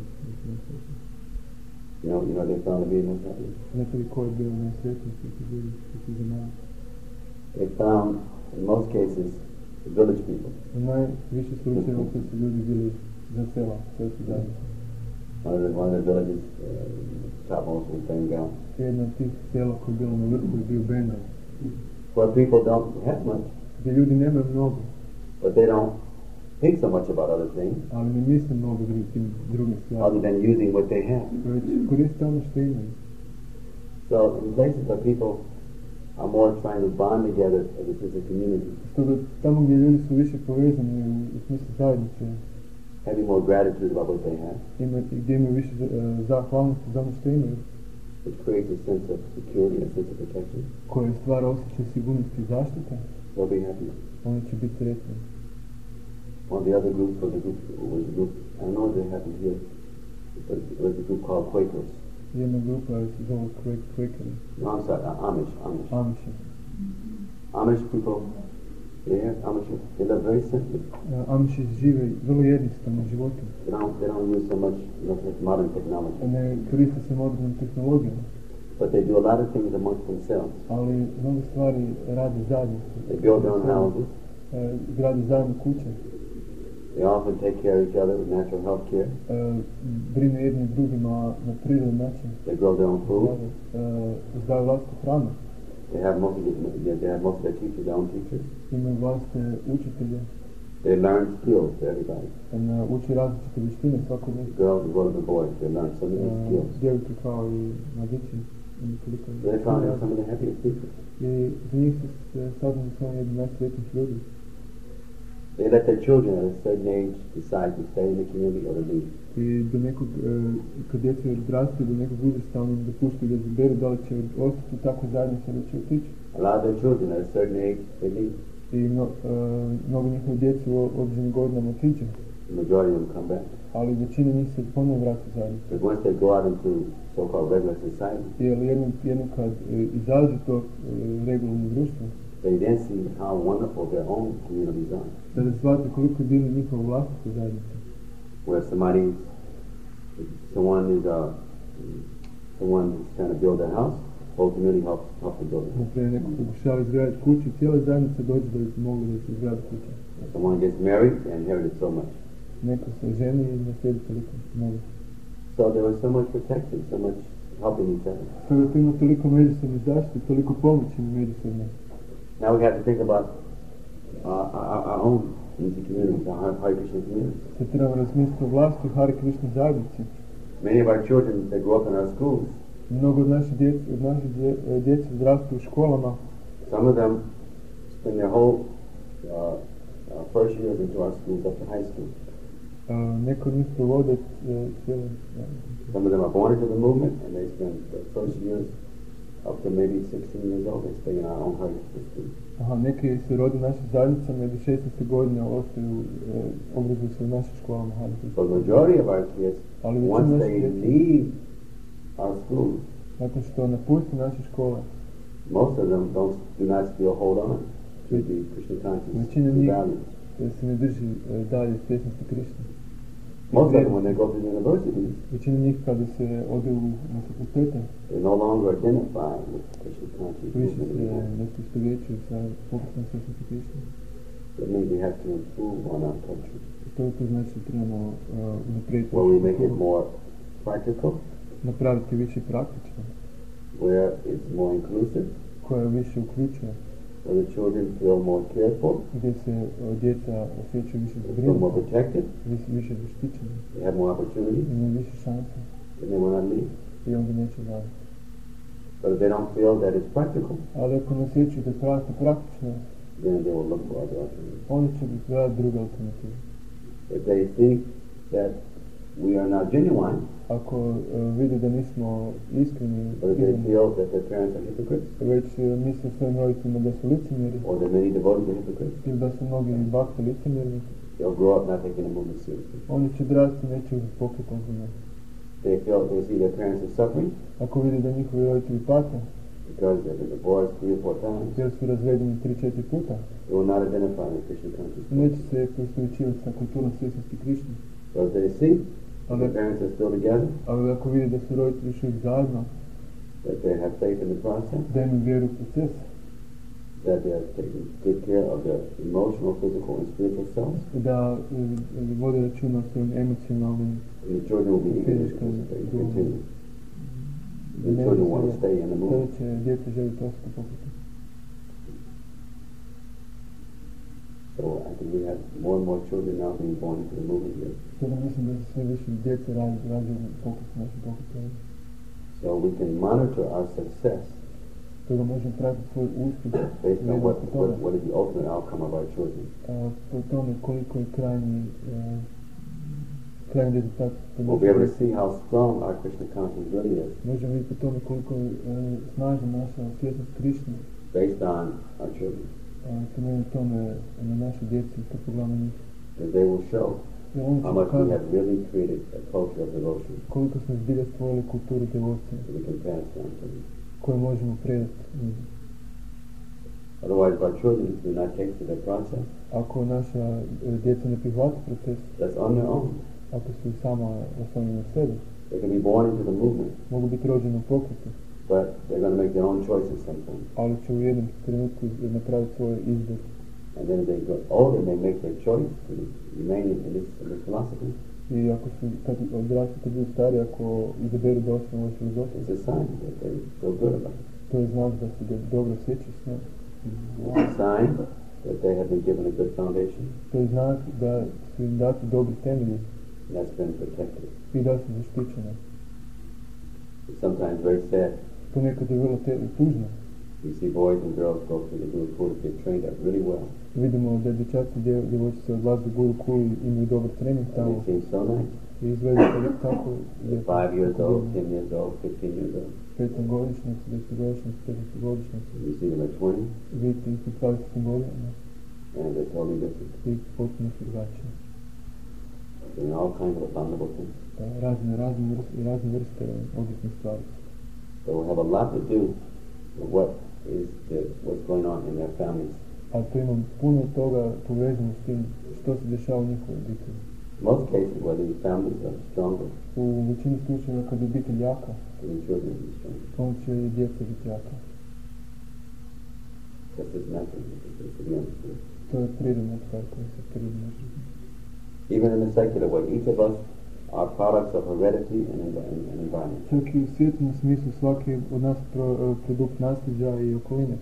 S2: You know, you know they found to be the most happiest.
S1: Znate li ko je bio najsretniji svih tih ljudi, svih tih zemalja?
S2: They found, in most cases, the village people.
S1: U najviše slučajeva koji su ljudi bili za sela, selske zajednice.
S2: One of the, one of the villages, uh, topmost was Bengal,
S1: Jedna od tih sela koja je bila na vrhu je bio Bengal,
S2: where people don't have much,
S1: gdje ljudi nemaju mnogo,
S2: but they don't think so much about other things,
S1: ali ne misle mnogo drugim tim drugim
S2: other
S1: stvarima,
S2: than using what they have.
S1: već koriste ono što imaju.
S2: So in places where people are more trying to bond together as a sense of community,
S1: Stoga tamo gdje ljudi su više povezani u, u smislu zajednice,
S2: having more gratitude about what they have,
S1: ima, gdje imaju više uh, zahvalnosti za ono što imaju,
S2: which creates a sense of security, a sense of protection,
S1: koje stvara osjećaj sigurnosti i zaštite,
S2: they'll be happy.
S1: oni će biti sretni.
S2: One of the other groups was a group, was a group, I don't know if they happen here, but it was a group called Quakers.
S1: Jedna grupa se zove Quak- Quakeri,
S2: No, I'm sorry, uh, Amish, Amish.
S1: Amiši.
S2: Amish people, they have Amish, they live very simply.
S1: Uh, Amiši žive vrlo jednostavno životom,
S2: They don't, they don't use so much, you know, like modern technology,
S1: ne koriste se modernom tehnologijom,
S2: but they do a lot of things amongst themselves.
S1: ali mnogo stvari rade zajedno.
S2: They build their own houses.
S1: Uh, grade zajedno kuće,
S2: They often take care of each other with natural health care.
S1: uh, brinu jedni drugima na prirodan način,
S2: They grow their own food.
S1: uh, uzgajaju vlastitu hranu,
S2: They have most of the, they they have most of their teachers, their own teachers.
S1: imaju vlastite učitelje,
S2: They learn skills for everybody.
S1: uh, uči različite vještine svako njih,
S2: Girls as well as the boys, they learn so many
S1: uh,
S2: skills.
S1: djevojke kao i mladići. Ima toliko
S2: So they found they're
S1: vještina.
S2: some of the happiest people.
S1: I za njih se saznali samo jedni najsretnijih ljudi.
S2: they let their children at a certain age decide to stay in the community or to leave.
S1: I do nekog, e, kad djeca odrastu, do nekog uzrasta oni dopuštaju da izaberu da li će ostati u takvoj zajednici ili će otići.
S2: A lot of their children at a certain age, they leave.
S1: I no, e, mnogo njihove djece u određenim godinama otiđe.
S2: The majority of them come back.
S1: Ali većina njih se ponovno vrati u zajednicu.
S2: But once they go out into so-called regular society,
S1: Jer jednom, jednom kad e, izađu to e, regularno društvo,
S2: they then see how wonderful their own communities are.
S1: tada shvate koliko je divna njihova vlastita zajednica.
S2: Where somebody, someone is, uh, someone is trying to build a house, whole community helps, helps to build it.
S1: Naprijed neko pokušava izgraditi kuću i cijela zajednica dođe da bi mogli da se izgradi kuća.
S2: Someone gets married and inherited so much.
S1: Neko se ženi i naslijedi toliko mnogo.
S2: So there was so much protection, so much helping each other.
S1: Stoga tu ima toliko međusobne zaštite, toliko pomoći međusobne.
S2: Now we have to think about uh, our, our own music communities, our Hare Krishna communities.
S1: Sad trebamo razmisliti o vlasti Hare Krishna zajednici.
S2: Many of our children that grow up in our schools,
S1: Mnogo od naše djece, od naše dje- e, djece odrastu u školama.
S2: some of them spend their whole uh, uh, first years into our schools up to high school.
S1: Uh, neko od njih provode e, cijelo...
S2: Some of them are born into the movement and they spend the first years up to maybe sixteen years old. They stay in our own Hare Krishna school.
S1: Aha, neki se rode u našim zajednicama i do šesnaeste godine ostaju, e, obrazuju se u našim školama Hare
S2: So
S1: Krishna.
S2: the majority of our kids,
S1: Ali većina
S2: once
S1: naših
S2: they
S1: djece,
S2: leave our schools,
S1: nakon što napuste naše škole,
S2: most of them don't do not still hold on to the Krishna consciousness
S1: većina njih
S2: values.
S1: e, se ne drži e, dalje svjesnosti Krišne.
S2: Most of them, when they go to universities,
S1: Većina njih kada se ode u, na fakultete,
S2: they no longer identify with Krishna consciousness
S1: više
S2: movement
S1: se
S2: anymore.
S1: ne istovjećuju sa pokusom svjesnosti Krišne.
S2: That means we have to improve on our culture,
S1: To, to znači da trebamo uh, unaprijediti
S2: where we
S1: našu
S2: make it
S1: kulturu,
S2: more practical,
S1: napraviti više praktično,
S2: where it's more inclusive,
S1: koja više uključuje,
S2: where the children feel more cared for,
S1: gdje se uh, djeca osjećaju više
S2: they feel more
S1: zabrinuti,
S2: protected,
S1: više, više zaštićeni,
S2: they have more opportunities,
S1: imaju više šanse
S2: and they will not leave.
S1: i onda neće raditi.
S2: But if they don't feel that it's practical,
S1: Ali ako ne osjećaju da je prakti, praktično,
S2: then they will look for other alternatives.
S1: oni će gledati druge alternative.
S2: If they think that we are not genuine,
S1: Ako uh, vide da nismo iskreni,
S2: or if they
S1: iskreni,
S2: feel that their parents are hypocrites,
S1: već uh, misle svojim roditeljima da su licemjeri,
S2: or that many devotees are hypocrites,
S1: ili da su mnogi bakti licemjerni,
S2: they'll grow up not taking the movement seriously.
S1: oni će odrasti i neće uzeti pokret ozbiljno.
S2: They feel they see their parents are suffering
S1: Ako vide da njihovi roditelji pate,
S2: because they've been divorced three or four times,
S1: jer su razvedeni tri četiri puta,
S2: they will not identify with Krishna consciousness.
S1: neće se poistovjećivati sa kulturom svjesnosti Krišne.
S2: But if they see that
S1: Ali,
S2: their parents are still together,
S1: ali ako vide da su roditelji još uvijek zajedno,
S2: that they have faith in the process,
S1: da imaju vjeru u proces,
S2: that they are taking good care of their emotional, physical, and spiritual selves,
S1: da e, vode računa o svojim emocionalnim
S2: and the children will be eager to participate and continue. The children want to stay in the
S1: tada
S2: movement.
S1: će djeca želiti ostati pokretu.
S2: So I think we have more and more children now being born into the movement here.
S1: Sada mislim da se sve više djece rađaju pokretu, našim pokretom.
S2: So we can monitor our success
S1: Toga možemo pratiti svoj uspjeh
S2: based on
S1: gledati
S2: what,
S1: po
S2: what,
S1: tome,
S2: what is the ultimate outcome of our children.
S1: a, po tome koliko je krajnji, e, krajnji rezultat.
S2: We'll be able to see how strong our Krishna consciousness really is
S1: Možemo vidjeti po tome koliko je e, snažna naša svjesnost Krišne,
S2: based on our children.
S1: temeljem tome na naše djeci, kad pogledamo njih.
S2: Because they will show
S1: Jer oni
S2: how
S1: će
S2: much we
S1: pokazati
S2: have really created a culture of devotion
S1: koliko smo zbilja stvorili kulturu devocije
S2: that we can pass down to them.
S1: koju možemo predati njima.
S2: Otherwise, if our children do not take to the process,
S1: Ako naša e, djeca ne prihvate proces,
S2: that's on their own.
S1: ako su sama oslonjeni na sebe,
S2: They can be born into the movement,
S1: mogu biti rođeni u pokretu,
S2: but they're going to make their own choices sometimes.
S1: ali će u jednom trenutku napraviti svoj izbor.
S2: And then as they get older, they make their choice to remain in this, in this philosophy.
S1: I ako su, kad odrastu, kad budu stari, ako izaberu da ostanu ovoj filozofiji,
S2: It's a sign that they feel good about it.
S1: to je znak da se ga dobro sjeća s njom.
S2: It's a sign that they have been given a good foundation
S1: To je znak da su im dati dobri temelji
S2: and that's been protected.
S1: i da su zaštićene.
S2: It's sometimes very sad
S1: Ponekad je vrlo te, tužno
S2: You see boys and girls go through the Gurukul to get trained up really well.
S1: Vidimo da dječaci i djev- djevojčice odlaze u Gurukul i imaju dobar trening
S2: And
S1: tamo
S2: they seem so nice.
S1: i izgledaju tako, tako
S2: They're
S1: lijepo.
S2: five years
S1: Tako
S2: old,
S1: divno.
S2: ten years old, fifteen years old.
S1: petogodišnjaci, desetogodišnjaci, petnaestogodišnjaci.
S2: You see them at twenty,
S1: Vidite ih u dvadesetim godinama
S2: and they're totally different.
S1: i potpuno su drugačiji.
S2: Doing all kinds of abominable things.
S1: Da, razne, razne, vrste, razne vrste odličnih stvari.
S2: So it will have a lot to do with what is the, what's going on in their families.
S1: A to ima puno toga povezano s tim što se dešava u njihovoj obitelji.
S2: Most cases, where the families are stronger,
S1: U većini slučajeva kad je obitelj jaka,
S2: then the children will be stronger.
S1: onda će i djeca biti jaka.
S2: Just as natural as to be understood.
S1: To je prirodna stvar koja se prirodno živi.
S2: Even in the secular way, each of us are products of heredity and, env- and, and environment.
S1: Čak i u svjetskom smislu svaki od nas pro, produkt nasljeđa i okoline.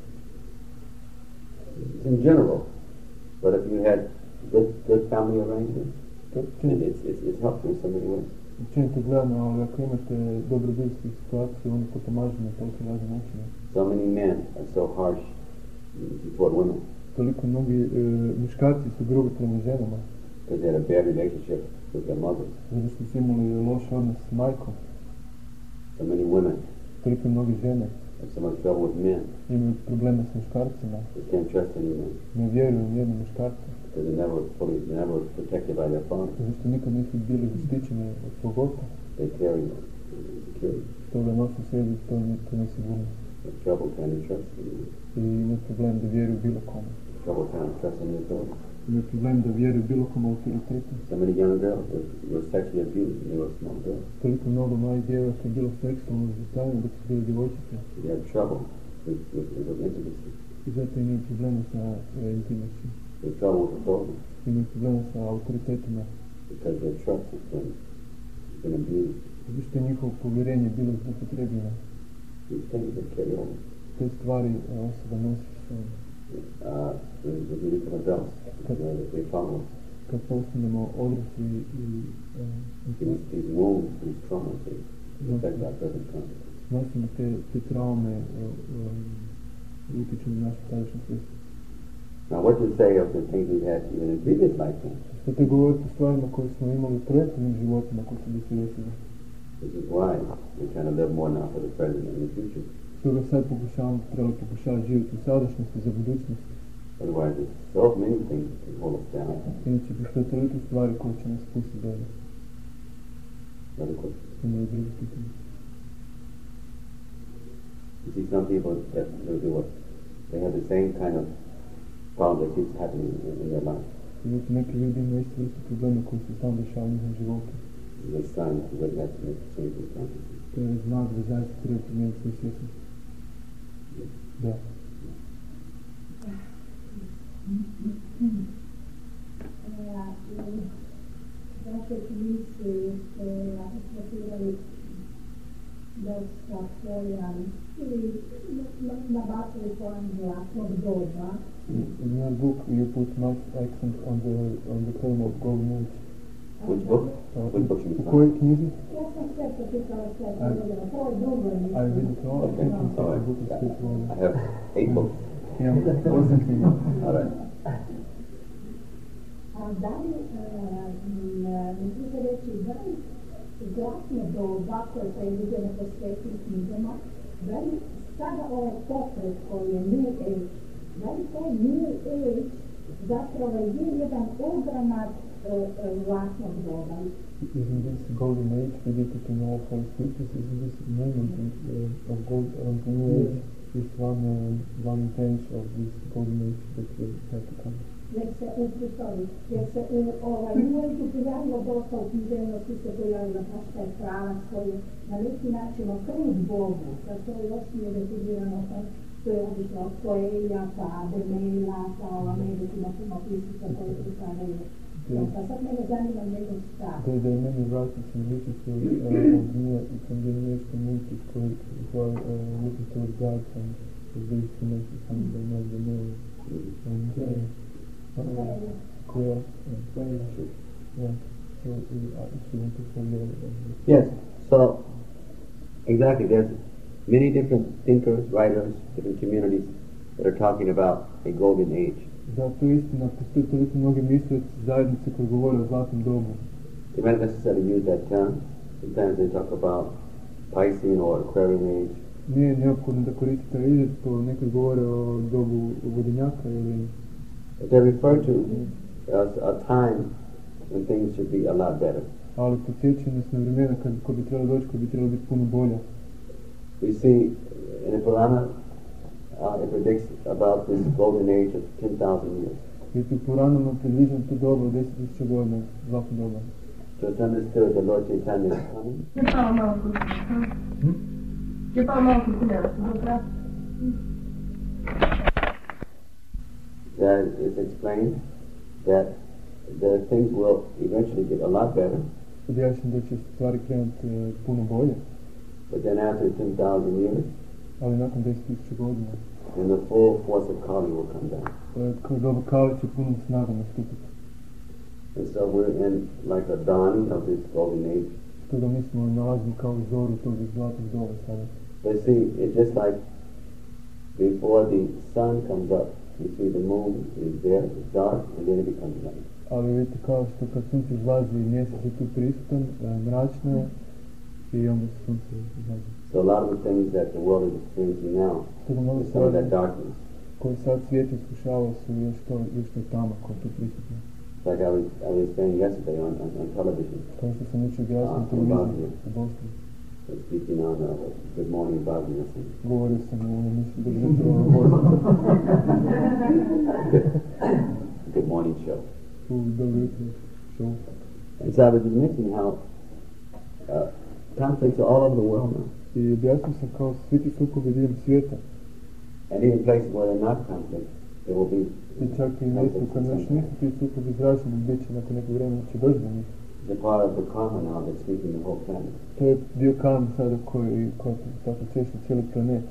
S2: In general, but if you had good, good family arrangements,
S1: To
S2: then it's, it's, it's helpful in so many ways.
S1: Činite gledano, ali ako imate dobro obiteljsku situaciju, onda to pomaže na toliko razne načine.
S2: So many men are so harsh toward women
S1: Toliko mnogi e, muškarci su grubi prema ženama,
S2: because they had a bad relationship with their mothers.
S1: zato što su imali loš odnos s majkom.
S2: So many women
S1: Toliko mnogi žene
S2: have so much trouble with men.
S1: imaju problema s muškarcima,
S2: They can't trust any men
S1: ne vjeruju u jednu muškarca,
S2: because they're never fully, they're never protected by their father.
S1: zato što nikad nisu bili zaštićeni od svog oca.
S2: They carry insecurity.
S1: Stoga nosi u sebi to, to nesigurnost.
S2: There's trouble trying to trust anyone.
S1: I imaju problem da vjeruju bilo kome.
S2: Trouble trying to trust any authority.
S1: Imaju problem da vjeruju bilo kome autoritetu.
S2: So many young girls were, were sexually abused when they were small girls.
S1: Toliko mnogo mladih djevojaka je bilo seksualno zlostavljano dok su bili djevojčice.
S2: They had trouble with, with, with intimacy.
S1: I zato imaju problema sa e, intimacijom.
S2: They had trouble with authority
S1: Imaju problema sa autoritetima.
S2: because their trust has been, been abused.
S1: Zato što je njihovo povjerenje bilo zloupotrebljeno.
S2: These things they carry over.
S1: Te stvari e, osoba nosi s sobom.
S2: Uh, when, when we become adults, uh, they follow us.
S1: Kad postanemo odrasli i e,
S2: These, these wounds, these traumas, they affect our present consciousness.
S1: nosimo te, te traume e, e, i utječu na našu sadašnju svijest.
S2: Now, what to say of the things we've had even in previous lifetimes?
S1: Što te govoriti o stvarima koje smo imali u prethodnim životima koji su se desili.
S2: This is why we're trying to live more now for the present and the future.
S1: Stoga sad pokušavam, treba pokušavati živjeti u sadašnjosti za budućnost.
S2: Otherwise, there's so many things that can hold us down.
S1: Inače postoje toliko stvari koje će nas spustiti dolje.
S2: Another question.
S1: Ima i drugi pitanje.
S2: You see some people that they do what? They have the same kind of problem that keeps happening in, in their life.
S1: Znači neki ljudi imaju isto vrstu problema koji se stalno dešavaju u njihovom životu.
S2: It's a sign that we have to make a change in consciousness.
S1: To je znak da zaista treba promijeniti svoju svjesnost. Da.
S5: Vaše knjizi ste apostrofirali dosta pojam ili nabacili pojam zlatnog doba.
S1: In your book you put much accent on the on the term of golden age.
S2: Which book?
S1: Uh,
S2: Which book you
S1: u
S2: found?
S1: kojoj knjizi?
S5: Ja sam sve pročitala sve pogledala, to je drugo
S1: I
S5: emisija.
S1: read it all. I
S2: Okay,
S1: think it's
S2: all
S1: a
S2: right.
S1: book is good one.
S2: I have eight books.
S1: Imam osam knjiga.
S2: All right.
S5: A da li, možete reći, da li zlatno doba koje se predviđeno po svetim knjigama, da li sada ovaj pokret koji je New Age, da li taj New Age zapravo je bio jedan ogranak zlatnog doba?
S1: Isn't this golden age related to all holy scriptures? Isn't this moment uh, of gold of the new age? Is one uh, one branch of this golden age that will have to come?
S5: Jer se u sorry, jer se u ovaj New Age pojavilo dosta u književnosti, se pojavila baš taj pravac koji je na neki način okrenut Bogu, da to još nije definirano, to je obično od Coelha, pa Demela, pa u Americi ima puno pisaca koji predstavljaju. Pa sad mene zanima njegov stav.
S1: There, there are many writers and literature uh, of new, from the New Age communities who are, who are uh, looking toward God and these dimensions and they know the know and uh, uh, clear and prayer. Yeah. So uh, if you want to follow uh,
S2: Yes. So exactly, there's many different thinkers, writers, different communities that are talking about a golden age.
S1: Zato je istina, postoji toliko mnogi mislioci zajednice koji govore o zlatnom dobu.
S2: They might not necessarily use that term. Sometimes they talk about Piscean or Aquarian age.
S1: Nije neophodno da koriste taj izraz, to nekad govore o dobu vodenjaka ili...
S2: But they refer to as a time when things should be a lot better.
S1: Ali podsjećaju nas na vremena kad ko bi trebalo doći, ko bi trebalo biti puno bolje.
S2: We see in the Purana, uh, it predicts about this golden age of ten thousand years.
S1: I u Puranama predviđam tu dobu od deset tisuća godina, zlatnu dobu.
S2: So it's understood that Lord Chaitanya is coming. That is explained that the things will eventually get a lot better.
S1: Objašnjam da će stvari krenuti e, puno bolje,
S2: But then after ten thousand years,
S1: ali nakon deset tisuća godina,
S2: then the full force of Kali will come down.
S1: e, kao doba Kali će punom snagom nastupiti.
S2: And so we're in like a dawning of this golden age.
S1: Stoga mi smo nalazili kao zoru tog zlatnog doba sada.
S2: But see, it's just like before the sun comes up, you see the moon is there, it's dark, and then it becomes light.
S1: Ali vidite kao što kad sunce izlazi i mjesec je tu prisutan, e, mračno je i onda se sunce izlazi.
S2: So a lot of the things that the world is experiencing now
S1: Stoga mnogo
S2: is some of that
S1: stvari
S2: darkness.
S1: koje sad svijet iskušava su još to, još to tama koja je tu prisutna.
S2: Like I was, I was saying yesterday on, on, on television,
S1: Kao što sam jučer objasnio
S2: Ah,
S1: na televiziji
S2: Bosnia.
S1: u Bosni.
S2: I was speaking on uh, Good Morning Bosnia.
S1: Govorio sam u emisiji Dobro jutro u Bosni,
S2: Good Morning Show.
S1: u Dobro jutro show.
S2: And so I was just mentioning how uh, conflicts are all over the world now.
S1: I objasnio sam kao svi ti sukobi diljem svijeta.
S2: And even places where they're not conflicts, there will be
S1: I čak i mjesto u kojem još nisu ti sukobi izraženi, bit će nakon nekog vremena će doći do njih.
S2: the part of the karma now that's sweeping the whole planet.
S1: To je dio karme sada koji, koji tako češlja cijeli planet.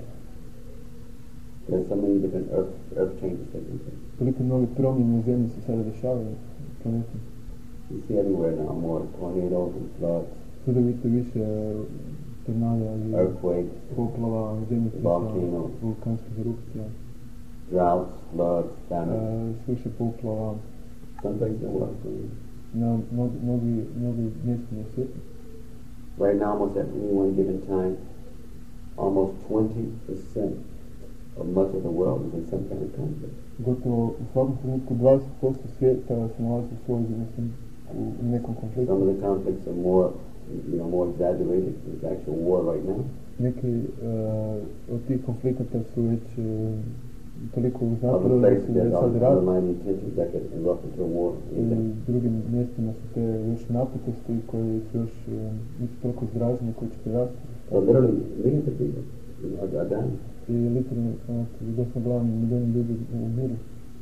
S2: There's so many different earth, earth changes taking place.
S1: Toliko mnogo promjena u zemlji se sada dešavaju na planetu.
S2: You see everywhere now more tornadoes and floods,
S1: Sada vidite više tornada i
S2: earthquakes,
S1: poplava, zemljotresa,
S2: Volcanoes.
S1: vulkanskih erupcija,
S2: droughts, floods, famine.
S1: e, suše poplava,
S2: Some places in the world. too.
S1: na mnogi, mnogi, mnogi mjesta na svijetu.
S2: Right now, almost at any one given time, almost twenty percent of much of the world is in some kind of conflict.
S1: Gotovo u svakom trenutku dvadeset posto svijeta se nalazi u svojoj mislim, u nekom konfliktu.
S2: Some of the conflicts are more, you know, more exaggerated. There's actual war right now.
S1: Neki uh, od tih konflikata su već uh, toliko
S2: Other
S1: uznapredovali da
S2: places
S1: se da je
S2: there's
S1: sad rat.
S2: underlying intentions that could erupt into a war.
S1: I u drugim mjestima su te još napetosti koje su još uh, nisu toliko izražene koji će prerasti.
S2: So literally, millions of people are, are dying.
S1: I literalno dosta glavni milijoni ljudi umiru.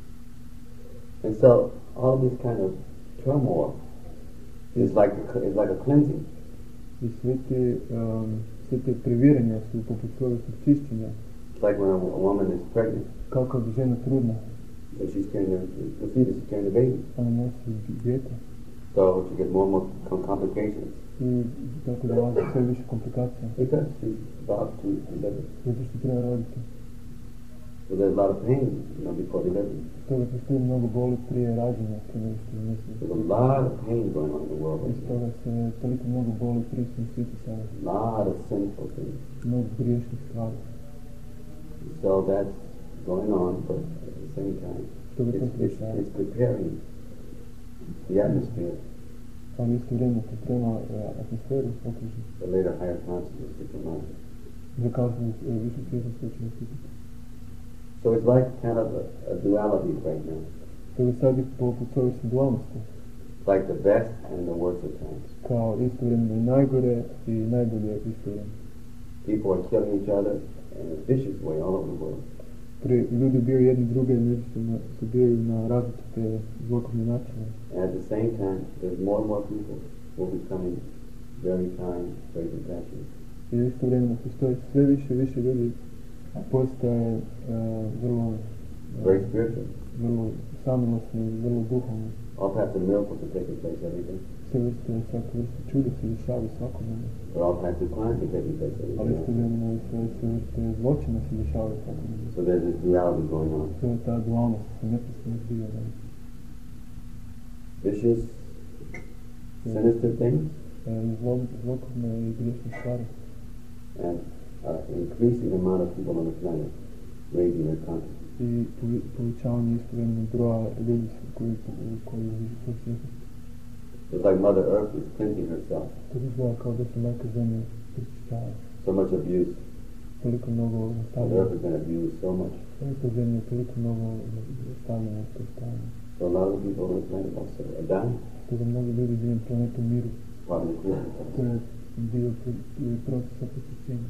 S2: And so all this kind of turmoil is like a, is like a cleansing.
S1: I svi ti, um, sve te previranja su poput svojevrsnog čišćenja.
S2: It's like when a, a woman is pregnant,
S1: Kao kad je žena trudna,
S2: so she's carrying the, the fetus is carrying the baby.
S1: ona nosi dijete.
S2: So she gets more and more com- complications
S1: I tako da dolazi sve više komplikacija.
S2: because she's about to deliver.
S1: Zato što treba roditi.
S2: So there's a lot of pain, you know, before delivery.
S1: Stoga postoji mnogo boli prije rađenja, prije nego što misli.
S2: There's a lot of pain going on in the world
S1: I
S2: right now.
S1: stoga se toliko mnogo boli prije svim svijetu sada.
S2: A lot of sinful things.
S1: Mnogo griješnih stvari.
S2: So that's going on, but at the same time,
S1: Stoga to
S2: it's,
S1: se
S2: it's,
S1: dešava.
S2: it's preparing the atmosphere
S1: Ali isto vrijeme priprema uh, atmosferu okružju.
S2: for later higher consciousness to come out.
S1: Za kasnije uh, više svjetlost koje će nastupiti.
S2: So it's like kind of a, a duality right now.
S1: Stoga sad je poput svojevrsne dualnosti.
S2: It's like the best and the worst of times.
S1: Kao isto vrijeme i najgore i najbolje isto vrijeme.
S2: People are killing each other in a vicious way all over the world.
S1: Pri, ljudi ubijaju jedni druge i međusobno se ubijaju na različite zlokovne načine.
S2: And at the same time, there's more and more people who are becoming very kind, very compassionate.
S1: I isto vrijeme postoje sve više i više ljudi postaje uh, vrlo
S2: very spiritual.
S1: vrlo samilosni, vrlo duhovni.
S2: All types of miracles are taking place every day.
S1: Sve vrste, svake vrste čuda se dešavaju svakodnevno.
S2: But all types of crimes are taking place every
S1: Ali
S2: day.
S1: istovremeno i sve, sve vrste zločina se dešavaju svakodnevno.
S2: So there's this duality going on.
S1: Sve je ta dualnost se neprestano odvija.
S2: Vicious, sinister things,
S1: E, zlo, zlokovne i griješne stvari.
S2: and uh, increasing amount of people on the planet raising their consciousness.
S1: I povi- povećavanje istovremeno broja ljudi koji, koji su svjesni.
S2: It's like Mother Earth is cleansing herself.
S1: To izgleda kao da se majka zemlje pričišćava.
S2: So much abuse.
S1: Toliko mnogo
S2: Mother
S1: nastavljeno.
S2: Earth has been abused so much.
S1: Toliko zemlje, toliko mnogo nastavljeno u to stanje.
S2: So a lot of people on the planet also are dying.
S1: Stoga mnogi ljudi diljem planeta umiru.
S2: Part of the cleansing
S1: To
S2: process.
S1: je dio pr- procesa posjećenja.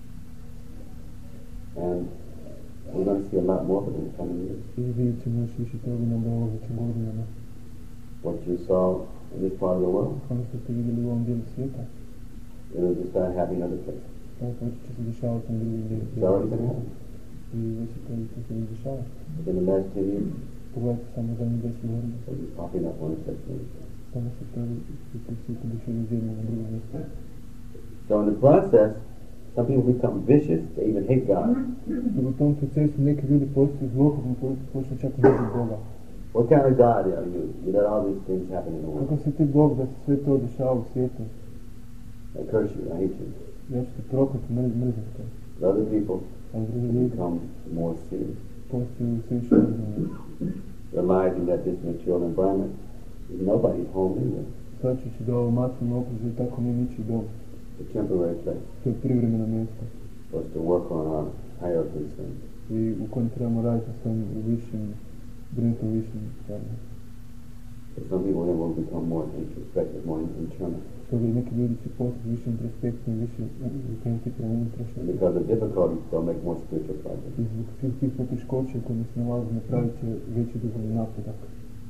S2: And we're going to see a lot more of it in the coming years.
S1: I vidjet ćemo još više toga na dolazećim godinama.
S2: What you saw in this part of the world,
S1: Ono što ste vidjeli u ovom dijelu svijeta,
S2: it'll just start happening in other places.
S1: tako počet će se dešavati na drugim
S2: It's already been
S1: dijelima.
S2: happening.
S1: I već je to to se već dešava.
S2: Within the last ten years,
S1: Pogledajte samo zadnjih deset godina.
S2: it'll be popping up on the place.
S1: Samo se to se to dešava iz jednog na drugo mjesto.
S2: So in the process, some people become vicious, they even hate God.
S1: I u tom procesu neki ljudi postaju zlokobni, počnu čak i mrziti Boga.
S2: What kind of God are you? You let all these things happen in the
S1: Kako
S2: world.
S1: si ti Bog da se sve to dešava u svijetu?
S2: I curse you, I hate you.
S1: Ja ću te proklati, mrzim, mrzim te.
S2: But other people
S1: A drugi ljudi
S2: become more serious,
S1: postaju sve više ozbiljni.
S2: realizing that this material environment is nobody's home anyway.
S1: Shvaćajući da ovo materijalno okružje tako nije ničiji dom.
S2: It's a temporary place
S1: To je privremeno mjesto.
S2: for us to work on our higher concerns.
S1: I u kojem trebamo raditi na svojim višim, brinuti o višim stvarima.
S2: But some people then will become more introspective, more internal.
S1: Stoga i neki ljudi će postati više introspektni, više ukrenuti prema unutrašnjosti.
S2: And because of difficulties, they'll make more spiritual progress.
S1: I zbog svih tih poteškoća u kojima se nalazi napravit će veći duhovni napredak.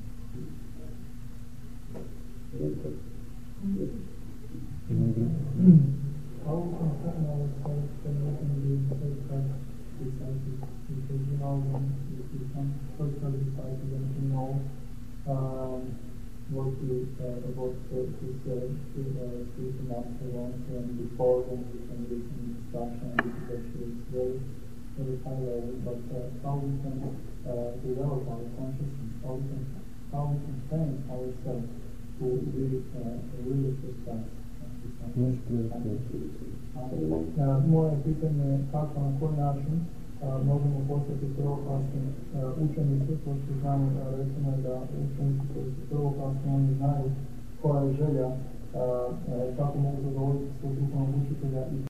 S1: Ima i drugi.
S6: How concern ourselves when making the first disciples, because you know when you become first disciples and you know um, what you uh, about uh, this uh, uh, spiritual master wants, and before then you can listen instruction, this is actually it's very very high level, but uh, how we can uh, develop our consciousness, how we can how we can train ourselves to really uh, really respect.
S1: Možeš prevesti.
S6: Uh, moje pitanje je kako, na koji način uh, možemo postati prvoklasni uh, učenici, pošto znamo uh, recimo da učenici koji su prvoklasni, oni znaju koja je želja, uh, uh, kako mogu zadovoljiti svog duhovnog učitelja i